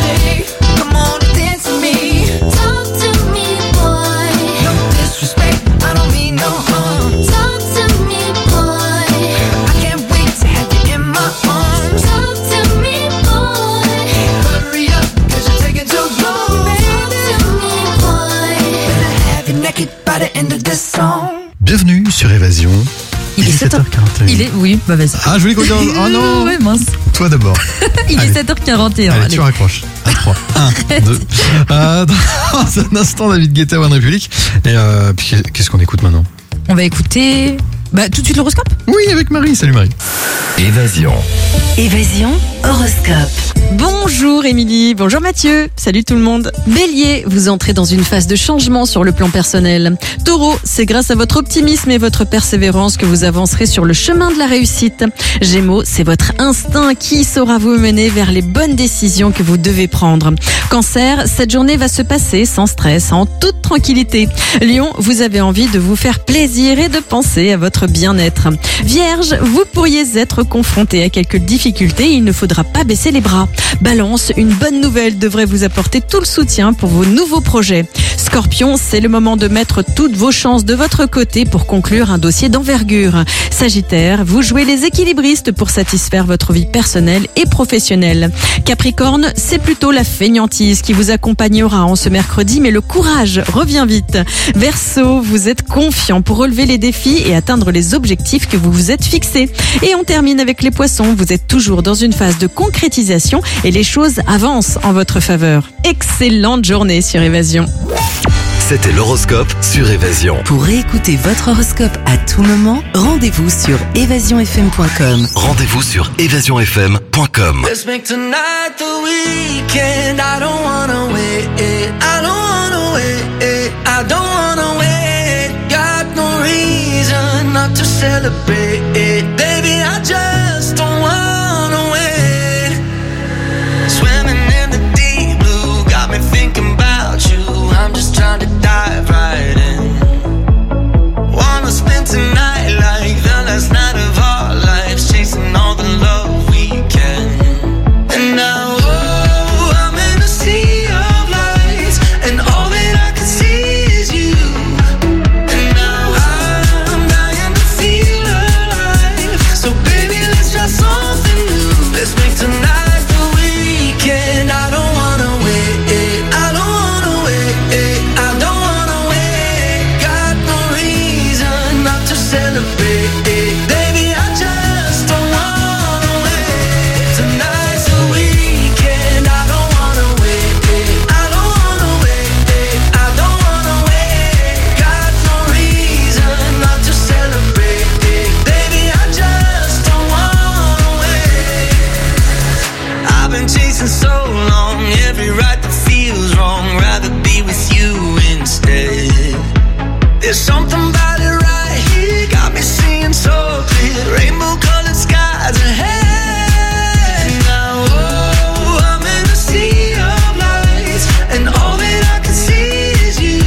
Come on and dance with me. Talk to me, boy. No disrespect. I don't mean no harm. Talk to me, boy. I can't wait to have you in my arms. Talk to me, boy. Hurry up, cause you're taking too long. Talk to me, boy. Better have you naked by the end of this song. Bienvenue sur Évasion. Il, il est sept heures quarante et un. Il est, oui, bah vas-y. Ah, je voulais qu'on dise. Oh non. Ouais, mince. Toi d'abord. Il allez. Est sept heures quarante et un. Allez, allez. tu raccroches. À trois. un, deux. Euh, dans un instant, David Guetta, One République. Et euh, puis, qu'est-ce qu'on écoute maintenant? On va écouter. Bah, tout de suite l'horoscope? Oui, avec Marie. Salut Marie. Évasion. Évasion horoscope. Bonjour Émilie, bonjour Mathieu, salut tout le monde. Bélier, vous entrez dans une phase de changement sur le plan personnel. Taureau, c'est grâce à votre optimisme et votre persévérance que vous avancerez sur le chemin de la réussite. Gémeaux, c'est votre instinct qui saura vous mener vers les bonnes décisions que vous devez prendre. Cancer, cette journée va se passer sans stress, en toute tranquillité. Lion, vous avez envie de vous faire plaisir et de penser à votre bien-être. Vierge, vous pourriez être confronté à quelques difficultés, il ne faudra pas baisser les bras. Balance, une bonne nouvelle devrait vous apporter tout le soutien pour vos nouveaux projets. Scorpion, c'est le moment de mettre toutes vos chances de votre côté pour conclure un dossier d'envergure. Sagittaire, vous jouez les équilibristes pour satisfaire votre vie personnelle et professionnelle. Capricorne, c'est plutôt la fainéantise qui vous accompagnera en ce mercredi, mais le courage revient vite. Verseau, vous êtes confiant pour relever les défis et atteindre les objectifs que vous vous êtes fixés. Et on termine avec les poissons, vous êtes toujours dans une phase de concrétisation et les choses avancent en votre faveur. Excellente journée sur Évasion. C'était l'horoscope sur Évasion. Pour réécouter votre horoscope à tout moment, rendez-vous sur évasion f m point com. Rendez-vous sur évasion f m point com. Let's make tonight the weekend. I don't wanna wait. I don't wanna wait. I don't wanna wait. Got no reason not to celebrate. Baby, I just don't wanna wait. Swimming in the deep blue got me thinking about you. I'm just trying to dive right in. Wanna spend tonight like the last night of our lives, chasing all the love we can. And now, oh, I'm in a sea of lights, and all that I can see is you. And now I'm dying to feel alive. So baby, let's try something new. Let's make tonight the weekend. I don't wanna wait. I don't wanna wait. I don't wanna wait. Got no reason not to celebrate. Baby, I just don't wanna wait. Tonight's the weekend. I don't wanna wait. I don't wanna wait. I don't wanna wait. Got no reason not to celebrate. Baby, I just don't wanna wait. I've been chasing so long, every right that feels wrong. Rather be with you instead. There's something about it right here, got me seeing so clear. Rainbow colored skies ahead. Now, oh, I'm in a sea of lights, and all that I can see is you.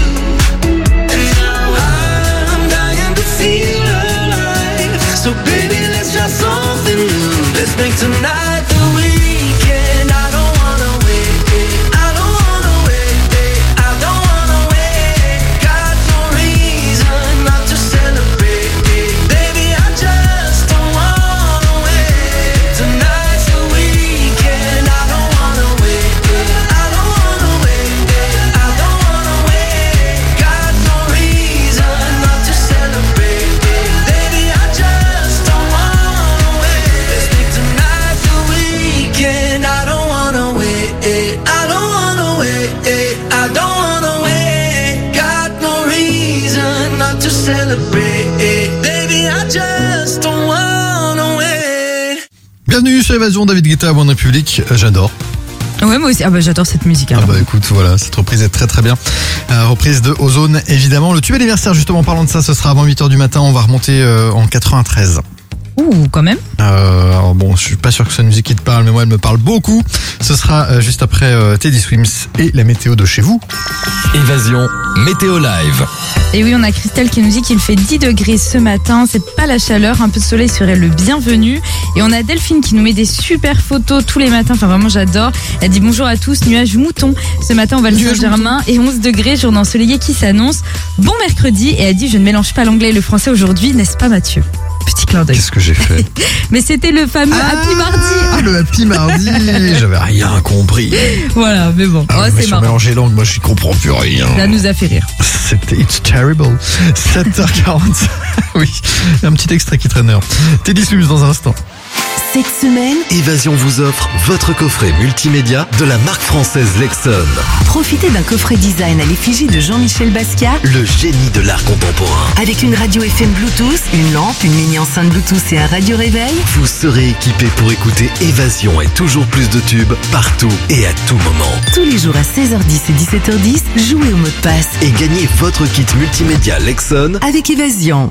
And now I'm dying to feel alive. So baby, let's try something new. Let's make tonight the weekend. I don't wanna wait. I don't wanna wait. I don't wanna wait. Got no reason not to celebrate. Baby, I just don't wanna wait. Tonight's the weekend. I don't wanna wait. I don't wanna wait. I don't wanna wait. Got no reason not to celebrate. Baby, I just don't wanna wait. Let's make tonight the weekend. I don't wanna wait. I don't wanna wait. I don't wanna wait. Got no reason not to celebrate. Baby, I just don't wanna wait. Bienvenue sur Évasion, David Guetta, Bonne République. Euh, J'adore. Ouais, moi aussi. Ah bah j'adore cette musique. Ah alors. bah écoute, voilà, cette reprise est très très bien. Euh, reprise de Ozone, évidemment. Le tube anniversaire, justement, en parlant de ça, ce sera avant huit heures du matin. On va remonter euh, en quatre-vingt-treize. Ouh, quand même. Euh, alors bon, je suis pas sûr que c'est une musique qui te parle, mais moi elle me parle beaucoup. Ce sera euh, juste après euh, Teddy Swims et la météo de chez vous. Évasion, météo live. Et oui, on a Christelle qui nous dit qu'il fait dix degrés ce matin. C'est pas la chaleur, un peu de soleil serait le bienvenu. Et on a Delphine qui nous met des super photos tous les matins. Enfin, vraiment, j'adore. Elle dit bonjour à tous, nuage mouton. Ce matin, on va le Saint-Germain et onze degrés, journée ensoleillée qui s'annonce. Bon mercredi. Et elle dit je ne mélange pas l'anglais et le français aujourd'hui, n'est-ce pas Mathieu? Petit clin d'œil. Qu'est-ce que j'ai fait? Mais c'était le fameux ah, Happy Mardi. Le Happy Mardi. J'avais rien compris. Voilà, mais bon. Ah, oh, mais c'est sur marrant. mélanger langue, moi je comprends plus rien. Ça nous a fait rire. C'était It's Terrible. sept heures quarante. Oui, un petit extrait qui traîne. Teddy Swims dans un instant. Cette semaine, Évasion vous offre votre coffret multimédia de la marque française Lexon. profitez d'un coffret design à l'effigie de Jean-Michel Basquiat Le génie de l'art contemporain. avec une radio F M Bluetooth, une lampe, une mini enceinte Bluetooth et un radio réveil. Vous serez équipé pour écouter Évasion et toujours plus de tubes partout et à tout moment. Tous les jours à seize heures dix et dix-sept heures dix, jouez au mot de passe Et gagnez votre kit multimédia Lexon. avec Évasion.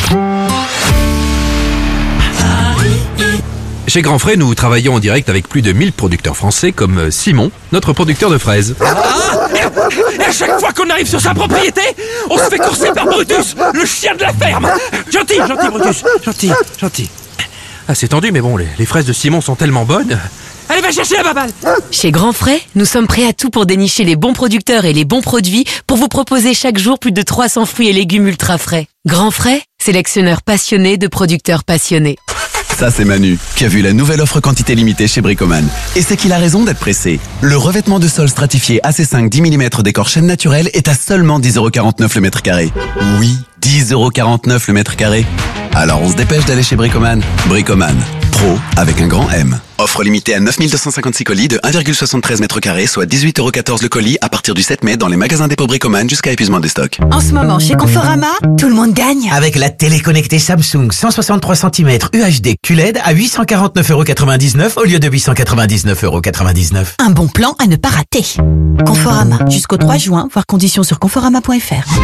Chez Grand Frais, nous travaillons en direct avec plus de mille producteurs français comme Simon, notre producteur de fraises. Ah, et à chaque fois qu'on arrive sur sa propriété, on se fait courser par Brutus, le chien de la ferme. Gentil, gentil Brutus, gentil, gentil. Ah, c'est tendu, mais bon, les, les fraises de Simon sont tellement bonnes. Allez, va chercher la baballe. Chez Grand Frais, nous sommes prêts à tout pour dénicher les bons producteurs et les bons produits pour vous proposer chaque jour plus de trois cents fruits et légumes ultra frais. Grand Frais, sélectionneur passionné de producteurs passionnés. Ça, c'est Manu, qui a vu la nouvelle offre quantité limitée chez Bricoman. Et c'est qu'il a raison d'être pressé. Le revêtement de sol stratifié A C cinq dix millimètres décor chêne naturel est à seulement dix euros quarante-neuf le mètre carré. Oui, dix euros quarante-neuf le mètre carré. Alors on se dépêche d'aller chez Bricoman. Bricoman, Pro avec un grand M. Offre limitée à neuf mille deux cent cinquante-six colis de un virgule soixante-treize mètres carrés, soit dix-huit euros quatorze le colis à partir du sept mai dans les magasins Dépôt Bricoman jusqu'à épuisement des stocks. En ce moment, chez Conforama, tout le monde gagne. Avec la télé connectée Samsung cent soixante-trois centimètres U H D Q L E D à huit cent quarante-neuf euros quatre-vingt-dix-neuf au lieu de huit cent quatre-vingt-dix-neuf euros quatre-vingt-dix-neuf. Un bon plan à ne pas rater. Conforama, jusqu'au trois juin, voir conditions sur conforama point f r.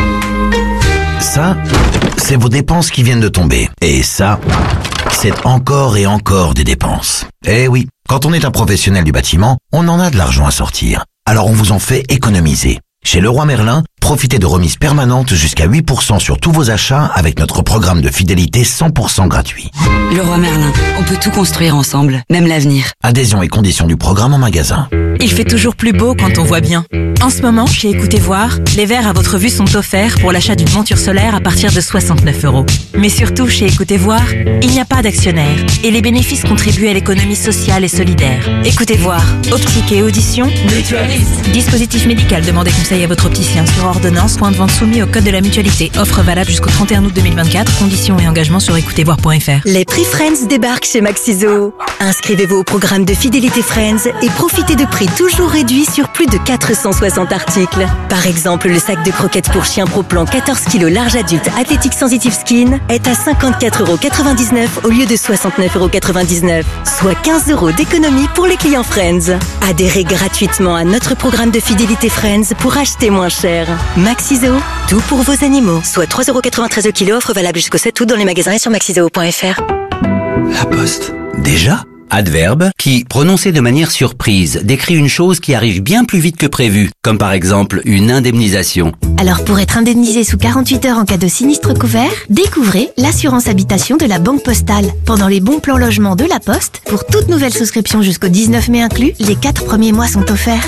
Ça, c'est vos dépenses qui viennent de tomber. Et ça, c'est encore et encore des dépenses. Eh oui, quand on est un professionnel du bâtiment, on en a de l'argent à sortir. Alors on vous en fait économiser. Chez Leroy Merlin, profitez de remises permanentes jusqu'à huit pour cent sur tous vos achats avec notre programme de fidélité cent pour cent gratuit. Leroy Merlin, on peut tout construire ensemble, même l'avenir. Adhésion et conditions du programme en magasin. Il fait toujours plus beau quand on voit bien. En ce moment, chez Écoutez Voir, les verres à votre vue sont offerts pour l'achat d'une monture solaire à partir de soixante-neuf euros. Mais surtout, chez Écoutez Voir, il n'y a pas d'actionnaire et les bénéfices contribuent à l'économie sociale et solidaire. Écoutez Voir, optique et audition, mutualiste. Dispositif médical, demandez conseil à votre opticien sur ordonnance, point de vente soumis au code de la mutualité. Offre valable jusqu'au trente et un août deux mille vingt-quatre. Conditions et engagements sur écoutez voir point f r. Les prix Friends débarquent chez Maxiso. Inscrivez-vous au programme de fidélité Friends et profitez de prix toujours réduits sur plus de quatre cent soixante articles. Par exemple, le sac de croquettes pour chien Pro Plan quatorze kilos large adulte Athletic Sensitive Skin est à cinquante-quatre euros quatre-vingt-dix-neuf au lieu de soixante-neuf euros quatre-vingt-dix-neuf, soit quinze euros d'économie pour les clients Friends. Adhérez gratuitement à notre programme de fidélité Friends pour acheter moins cher. Maxiso, tout pour vos animaux. Soit trois euros quatre-vingt-treize le kilo, offre valable jusqu'au sept août dans les magasins et sur maxiso point f r. La Poste. Déjà ? Adverbe qui, prononcé de manière surprise, décrit une chose qui arrive bien plus vite que prévu, comme par exemple une indemnisation. Alors pour être indemnisé sous quarante-huit heures en cas de sinistre couvert, découvrez l'assurance habitation de la Banque Postale. Pendant les bons plans logement de la Poste, pour toute nouvelle souscription jusqu'au dix-neuf mai inclus, les quatre premiers mois sont offerts.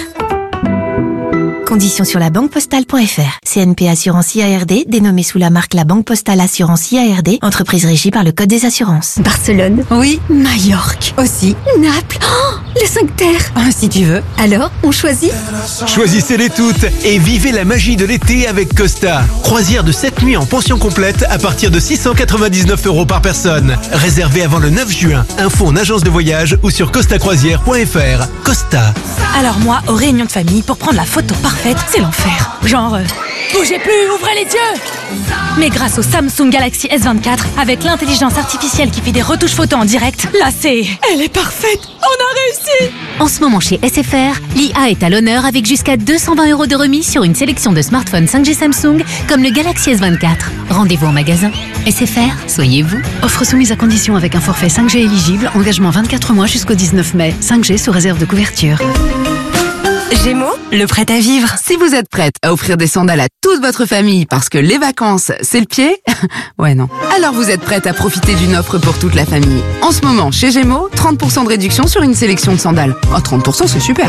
Conditions sur la banque postale point f r. C N P Assurance I A R D, dénommée sous la marque La Banque Postale Assurance I A R D, entreprise régie par le Code des assurances. Barcelone. Oui. Majorque. Aussi. Naples. Oh, les cinq terres. Ah, si tu veux. Alors, on choisit? Choisissez-les toutes et vivez la magie de l'été avec Costa. Croisière de sept nuits en pension complète à partir de six cent quatre-vingt-dix-neuf euros par personne. Réservé avant le neuf juin. Info en agence de voyage ou sur costa croisière point f r. Costa. Alors moi, aux réunions de famille, pour prendre la photo parfaite, c'est l'enfer. Genre, euh, bougez plus, ouvrez les yeux. Mais grâce au Samsung Galaxy S vingt-quatre, avec l'intelligence artificielle qui fait des retouches photos en direct, là c'est... Elle est parfaite. On a réussi. En ce moment chez S F R, l'I A est à l'honneur avec jusqu'à deux cent vingt euros de remise sur une sélection de smartphones cinq G Samsung comme le Galaxy S vingt-quatre. Rendez-vous en magasin. S F R, soyez vous. Offre soumise à condition avec un forfait cinq G éligible, engagement vingt-quatre mois jusqu'au dix-neuf mai. cinq G sous réserve de couverture. Gémeaux, le prêt à vivre. Si vous êtes prête à offrir des sandales à toute votre famille parce que les vacances, c'est le pied, ouais non. Alors vous êtes prête à profiter d'une offre pour toute la famille. En ce moment, chez Gémeaux, trente pour cent de réduction sur une sélection de sandales. Oh, trente pour cent, c'est super.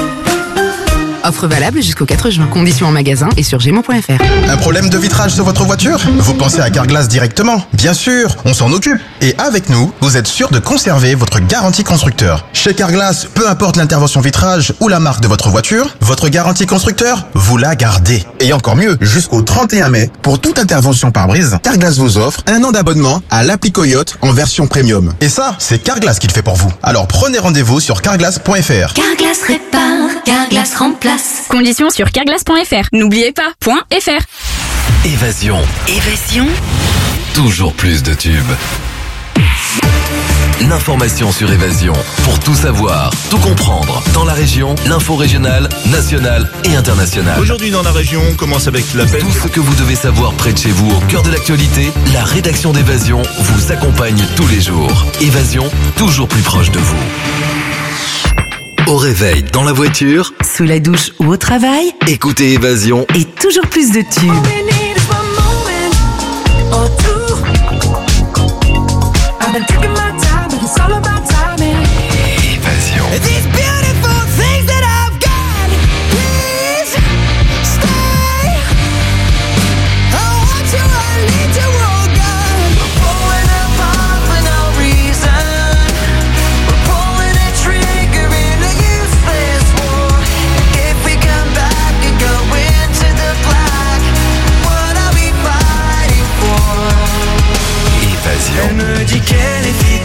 Offre valable jusqu'au quatre juin. Conditions en magasin et sur gémeaux point f r. Un problème de vitrage sur votre voiture? Vous pensez à Carglass directement? Bien sûr, on s'en occupe. Et avec nous, vous êtes sûr de conserver votre garantie constructeur. Chez Carglass, peu importe l'intervention vitrage ou la marque de votre voiture, votre garantie constructeur, vous la gardez. Et encore mieux, jusqu'au trente et un mai, pour toute intervention pare-brise, Carglass vous offre un an d'abonnement à l'appli Coyote en version premium. Et ça, c'est Carglass qui le fait pour vous. Alors prenez rendez-vous sur carglass point f r. Carglass répare, Carglass remplace. Conditions sur carglass point f r. N'oubliez pas, point .fr. Évasion. Évasion. Toujours plus de tubes. L'information sur Évasion. Pour tout savoir, tout comprendre. Dans la région, l'info régionale, nationale et internationale. Aujourd'hui dans la région, on commence avec l'appel. Tout ce que vous devez savoir près de chez vous au cœur de l'actualité, la rédaction d'Évasion vous accompagne tous les jours. Évasion, toujours plus proche de vous. Au réveil, dans la voiture, sous la douche ou au travail, écoutez Évasion et toujours plus de tubes. Elle me dit qu'elle est fille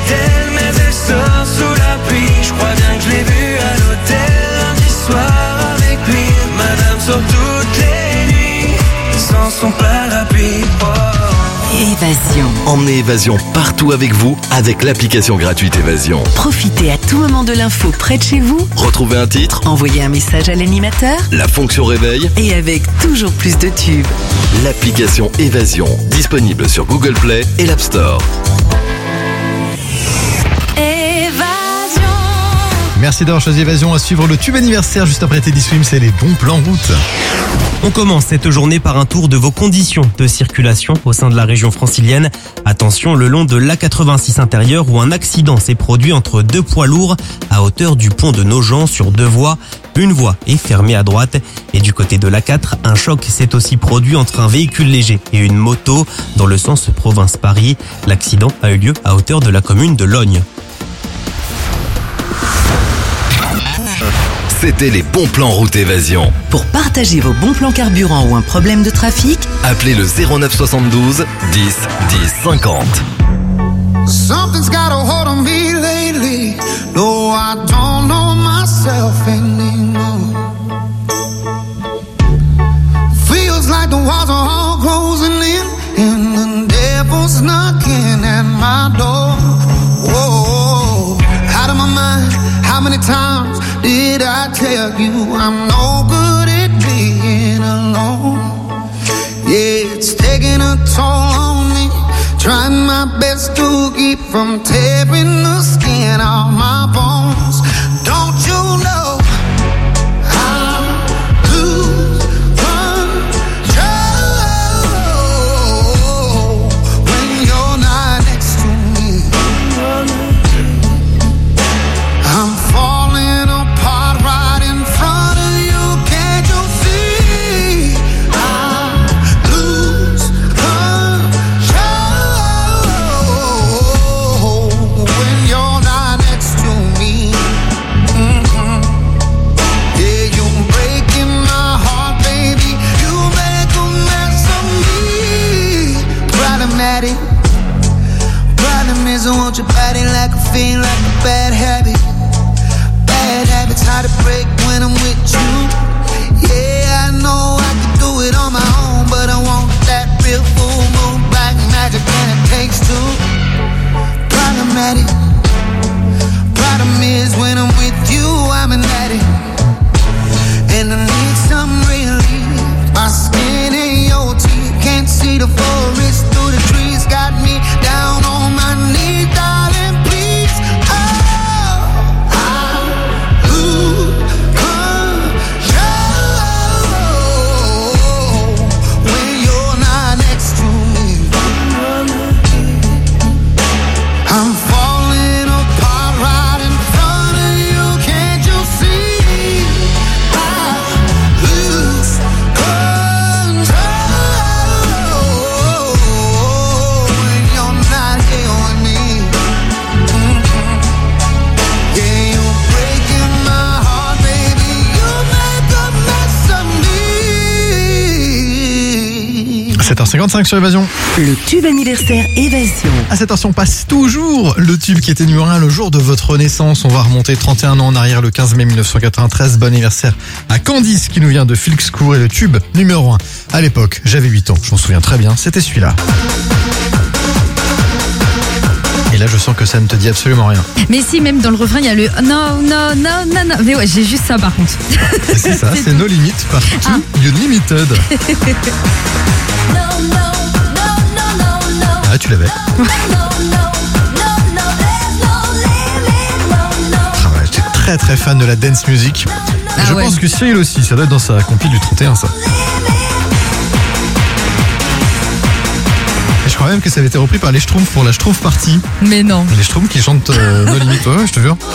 Évasion. Emmenez Évasion partout avec vous avec l'application gratuite Évasion. Profitez à tout moment de l'info près de chez vous. Retrouvez un titre, Envoyez un message à l'animateur. la fonction réveil, Et avec toujours plus de tubes. l'application Évasion, disponible sur Google Play et l'App Store. Merci d'avoir choisi Évasion. À suivre le tube anniversaire juste après Teddy Swims et les bons plans route. On commence cette journée par un tour de vos conditions de circulation au sein de la région francilienne. Attention, le long de l'A quatre-vingt-six intérieur où un accident s'est produit entre deux poids lourds à hauteur du pont de Nogent sur deux voies. Une voie est fermée à droite. Et du côté de l'A quatre, un choc s'est aussi produit entre un véhicule léger et une moto dans le sens province-Paris. L'accident a eu lieu à hauteur de la commune de Logne. C'était les bons plans route Évasion. Pour partager vos bons plans carburant ou un problème de trafic, Appelez le zéro neuf soixante-douze dix dix cinquante. Something's got a hold on me lately. No, I don't know myself anymore. Feels like the walls are all closing in, and the devil's knocking at my door. Whoa, out of my mind. How many times did I tell you I'm no good at being alone? Yeah, it's taking a toll on me. Trying my best to keep from tearing the skin off my bones. Don't you know I lose control when you're not next to me? I'm falling apart right in front of you. Can't you see? I lose control when you're not next to me. Mm-hmm. Yeah, you're breaking my heart, baby. You make a mess of me. Problematic. Problem is I want your body like a fiend, like a bad habit. Bad habits hard to break when I'm with you. Yeah, I know I can do it on my own, but I want that real full moon black magic, and it takes two. Problematic. Problem is when I'm with you, I'm an addict, and I need some relief. My skin and your teeth can't see the forest through the trees. Got me down on my knees, darling, please. Oh, I lose control when you're not next to me. I'm falling apart right in front of you. Can't you see? I lose control when you're not here with me. Mm-hmm. Yeah, you're breaking my heart, baby. You make a mess of me. sept heures cinquante-cinq sur Évasion. le tube anniversaire Évasion. À cette heure-ci, on passe toujours le tube qui était numéro un le jour de votre naissance. On va remonter trente et un ans en arrière, le quinze mai mille neuf cent quatre-vingt-treize. Bon anniversaire à Candice qui nous vient de Flickscourt et le tube numéro un. À l'époque, j'avais huit ans, je m'en souviens très bien, c'était celui-là. Et là, je sens que ça ne te dit absolument rien. Mais si, même dans le refrain, il y a le non, non, non, non, non. Mais ouais, j'ai juste ça par contre. C'est ça, c'est No Limit par Ah. Unlimited. Ah, tu l'avais. Ah ouais, j'étais très très fan de la dance music. Et Ah je ouais. pense que Cyril aussi, ça doit être dans sa compil du trente et un, ça. Et je crois même que ça avait été repris par les Schtroumpfs pour la Schtroumpf Party. Mais non. Les Schtroumpfs qui chantent euh, No Limit, ouais, ouais, je te jure.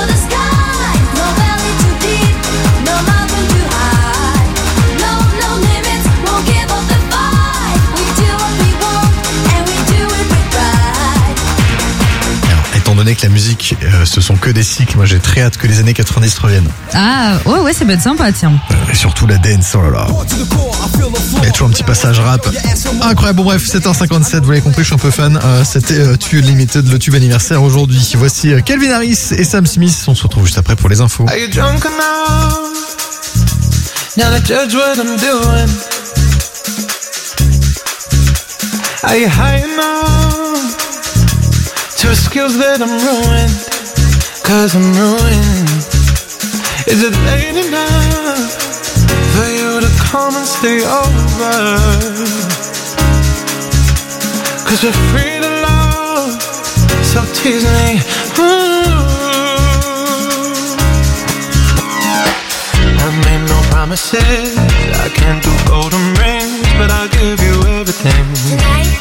Étant donné que la musique, euh, ce sont que des cycles, moi j'ai très hâte que les années quatre-vingt-dix reviennent. Ah, ouais, ouais, ça peut être sympa, tiens. Et surtout la dance, oh là là. Il y a toujours un petit passage rap. Incroyable, bon bref, sept heures cinquante-sept, vous l'avez compris, je suis un peu fan. Euh, C'était euh, Tube Limited, le tube anniversaire aujourd'hui. Voici euh, Calvin Harris et Sam Smith. On se retrouve juste après pour les infos. Are you drunk enough now to judge what I'm doing? Are you high enough to skills that I'm ruined? Cause I'm ruined. Is it late enough for you to come and stay over? Cause we're free to love, so tease me. Ooh. I made no promises, I can't do golden rings, but I'll give you everything. Tonight.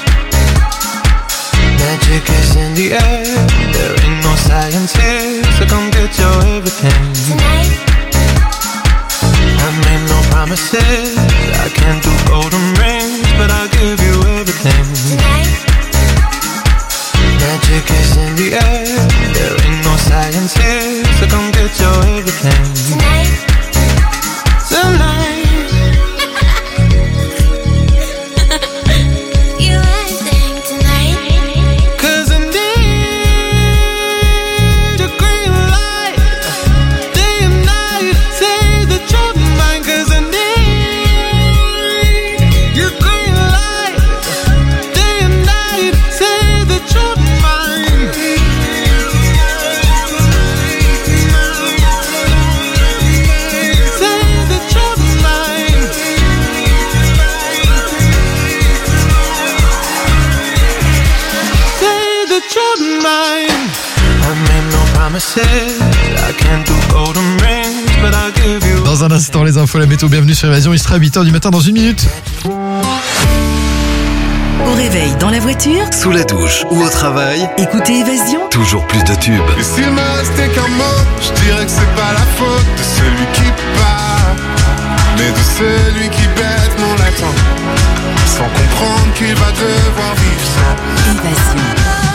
Magic is in the air, there ain't no science here, so come get your everything. Tonight. I made no promises, I can't do golden rings, but I'll give you everything. Tonight. Magic is in the air, there ain't no science here, so come get your everything. Tonight. Tonight. Dans un instant, les infos, la météo, bienvenue sur Évasion. Il sera huit heures du matin dans une minute. Au réveil, dans la voiture, Sous la douche ou au travail, écoutez Évasion. toujours plus de tubes. Et s'il me restait qu'un mot, je dirais que c'est pas la faute de celui qui part, mais de celui qui bêtement l'attend, sans comprendre qu'il va devoir vivre sans. Évasion.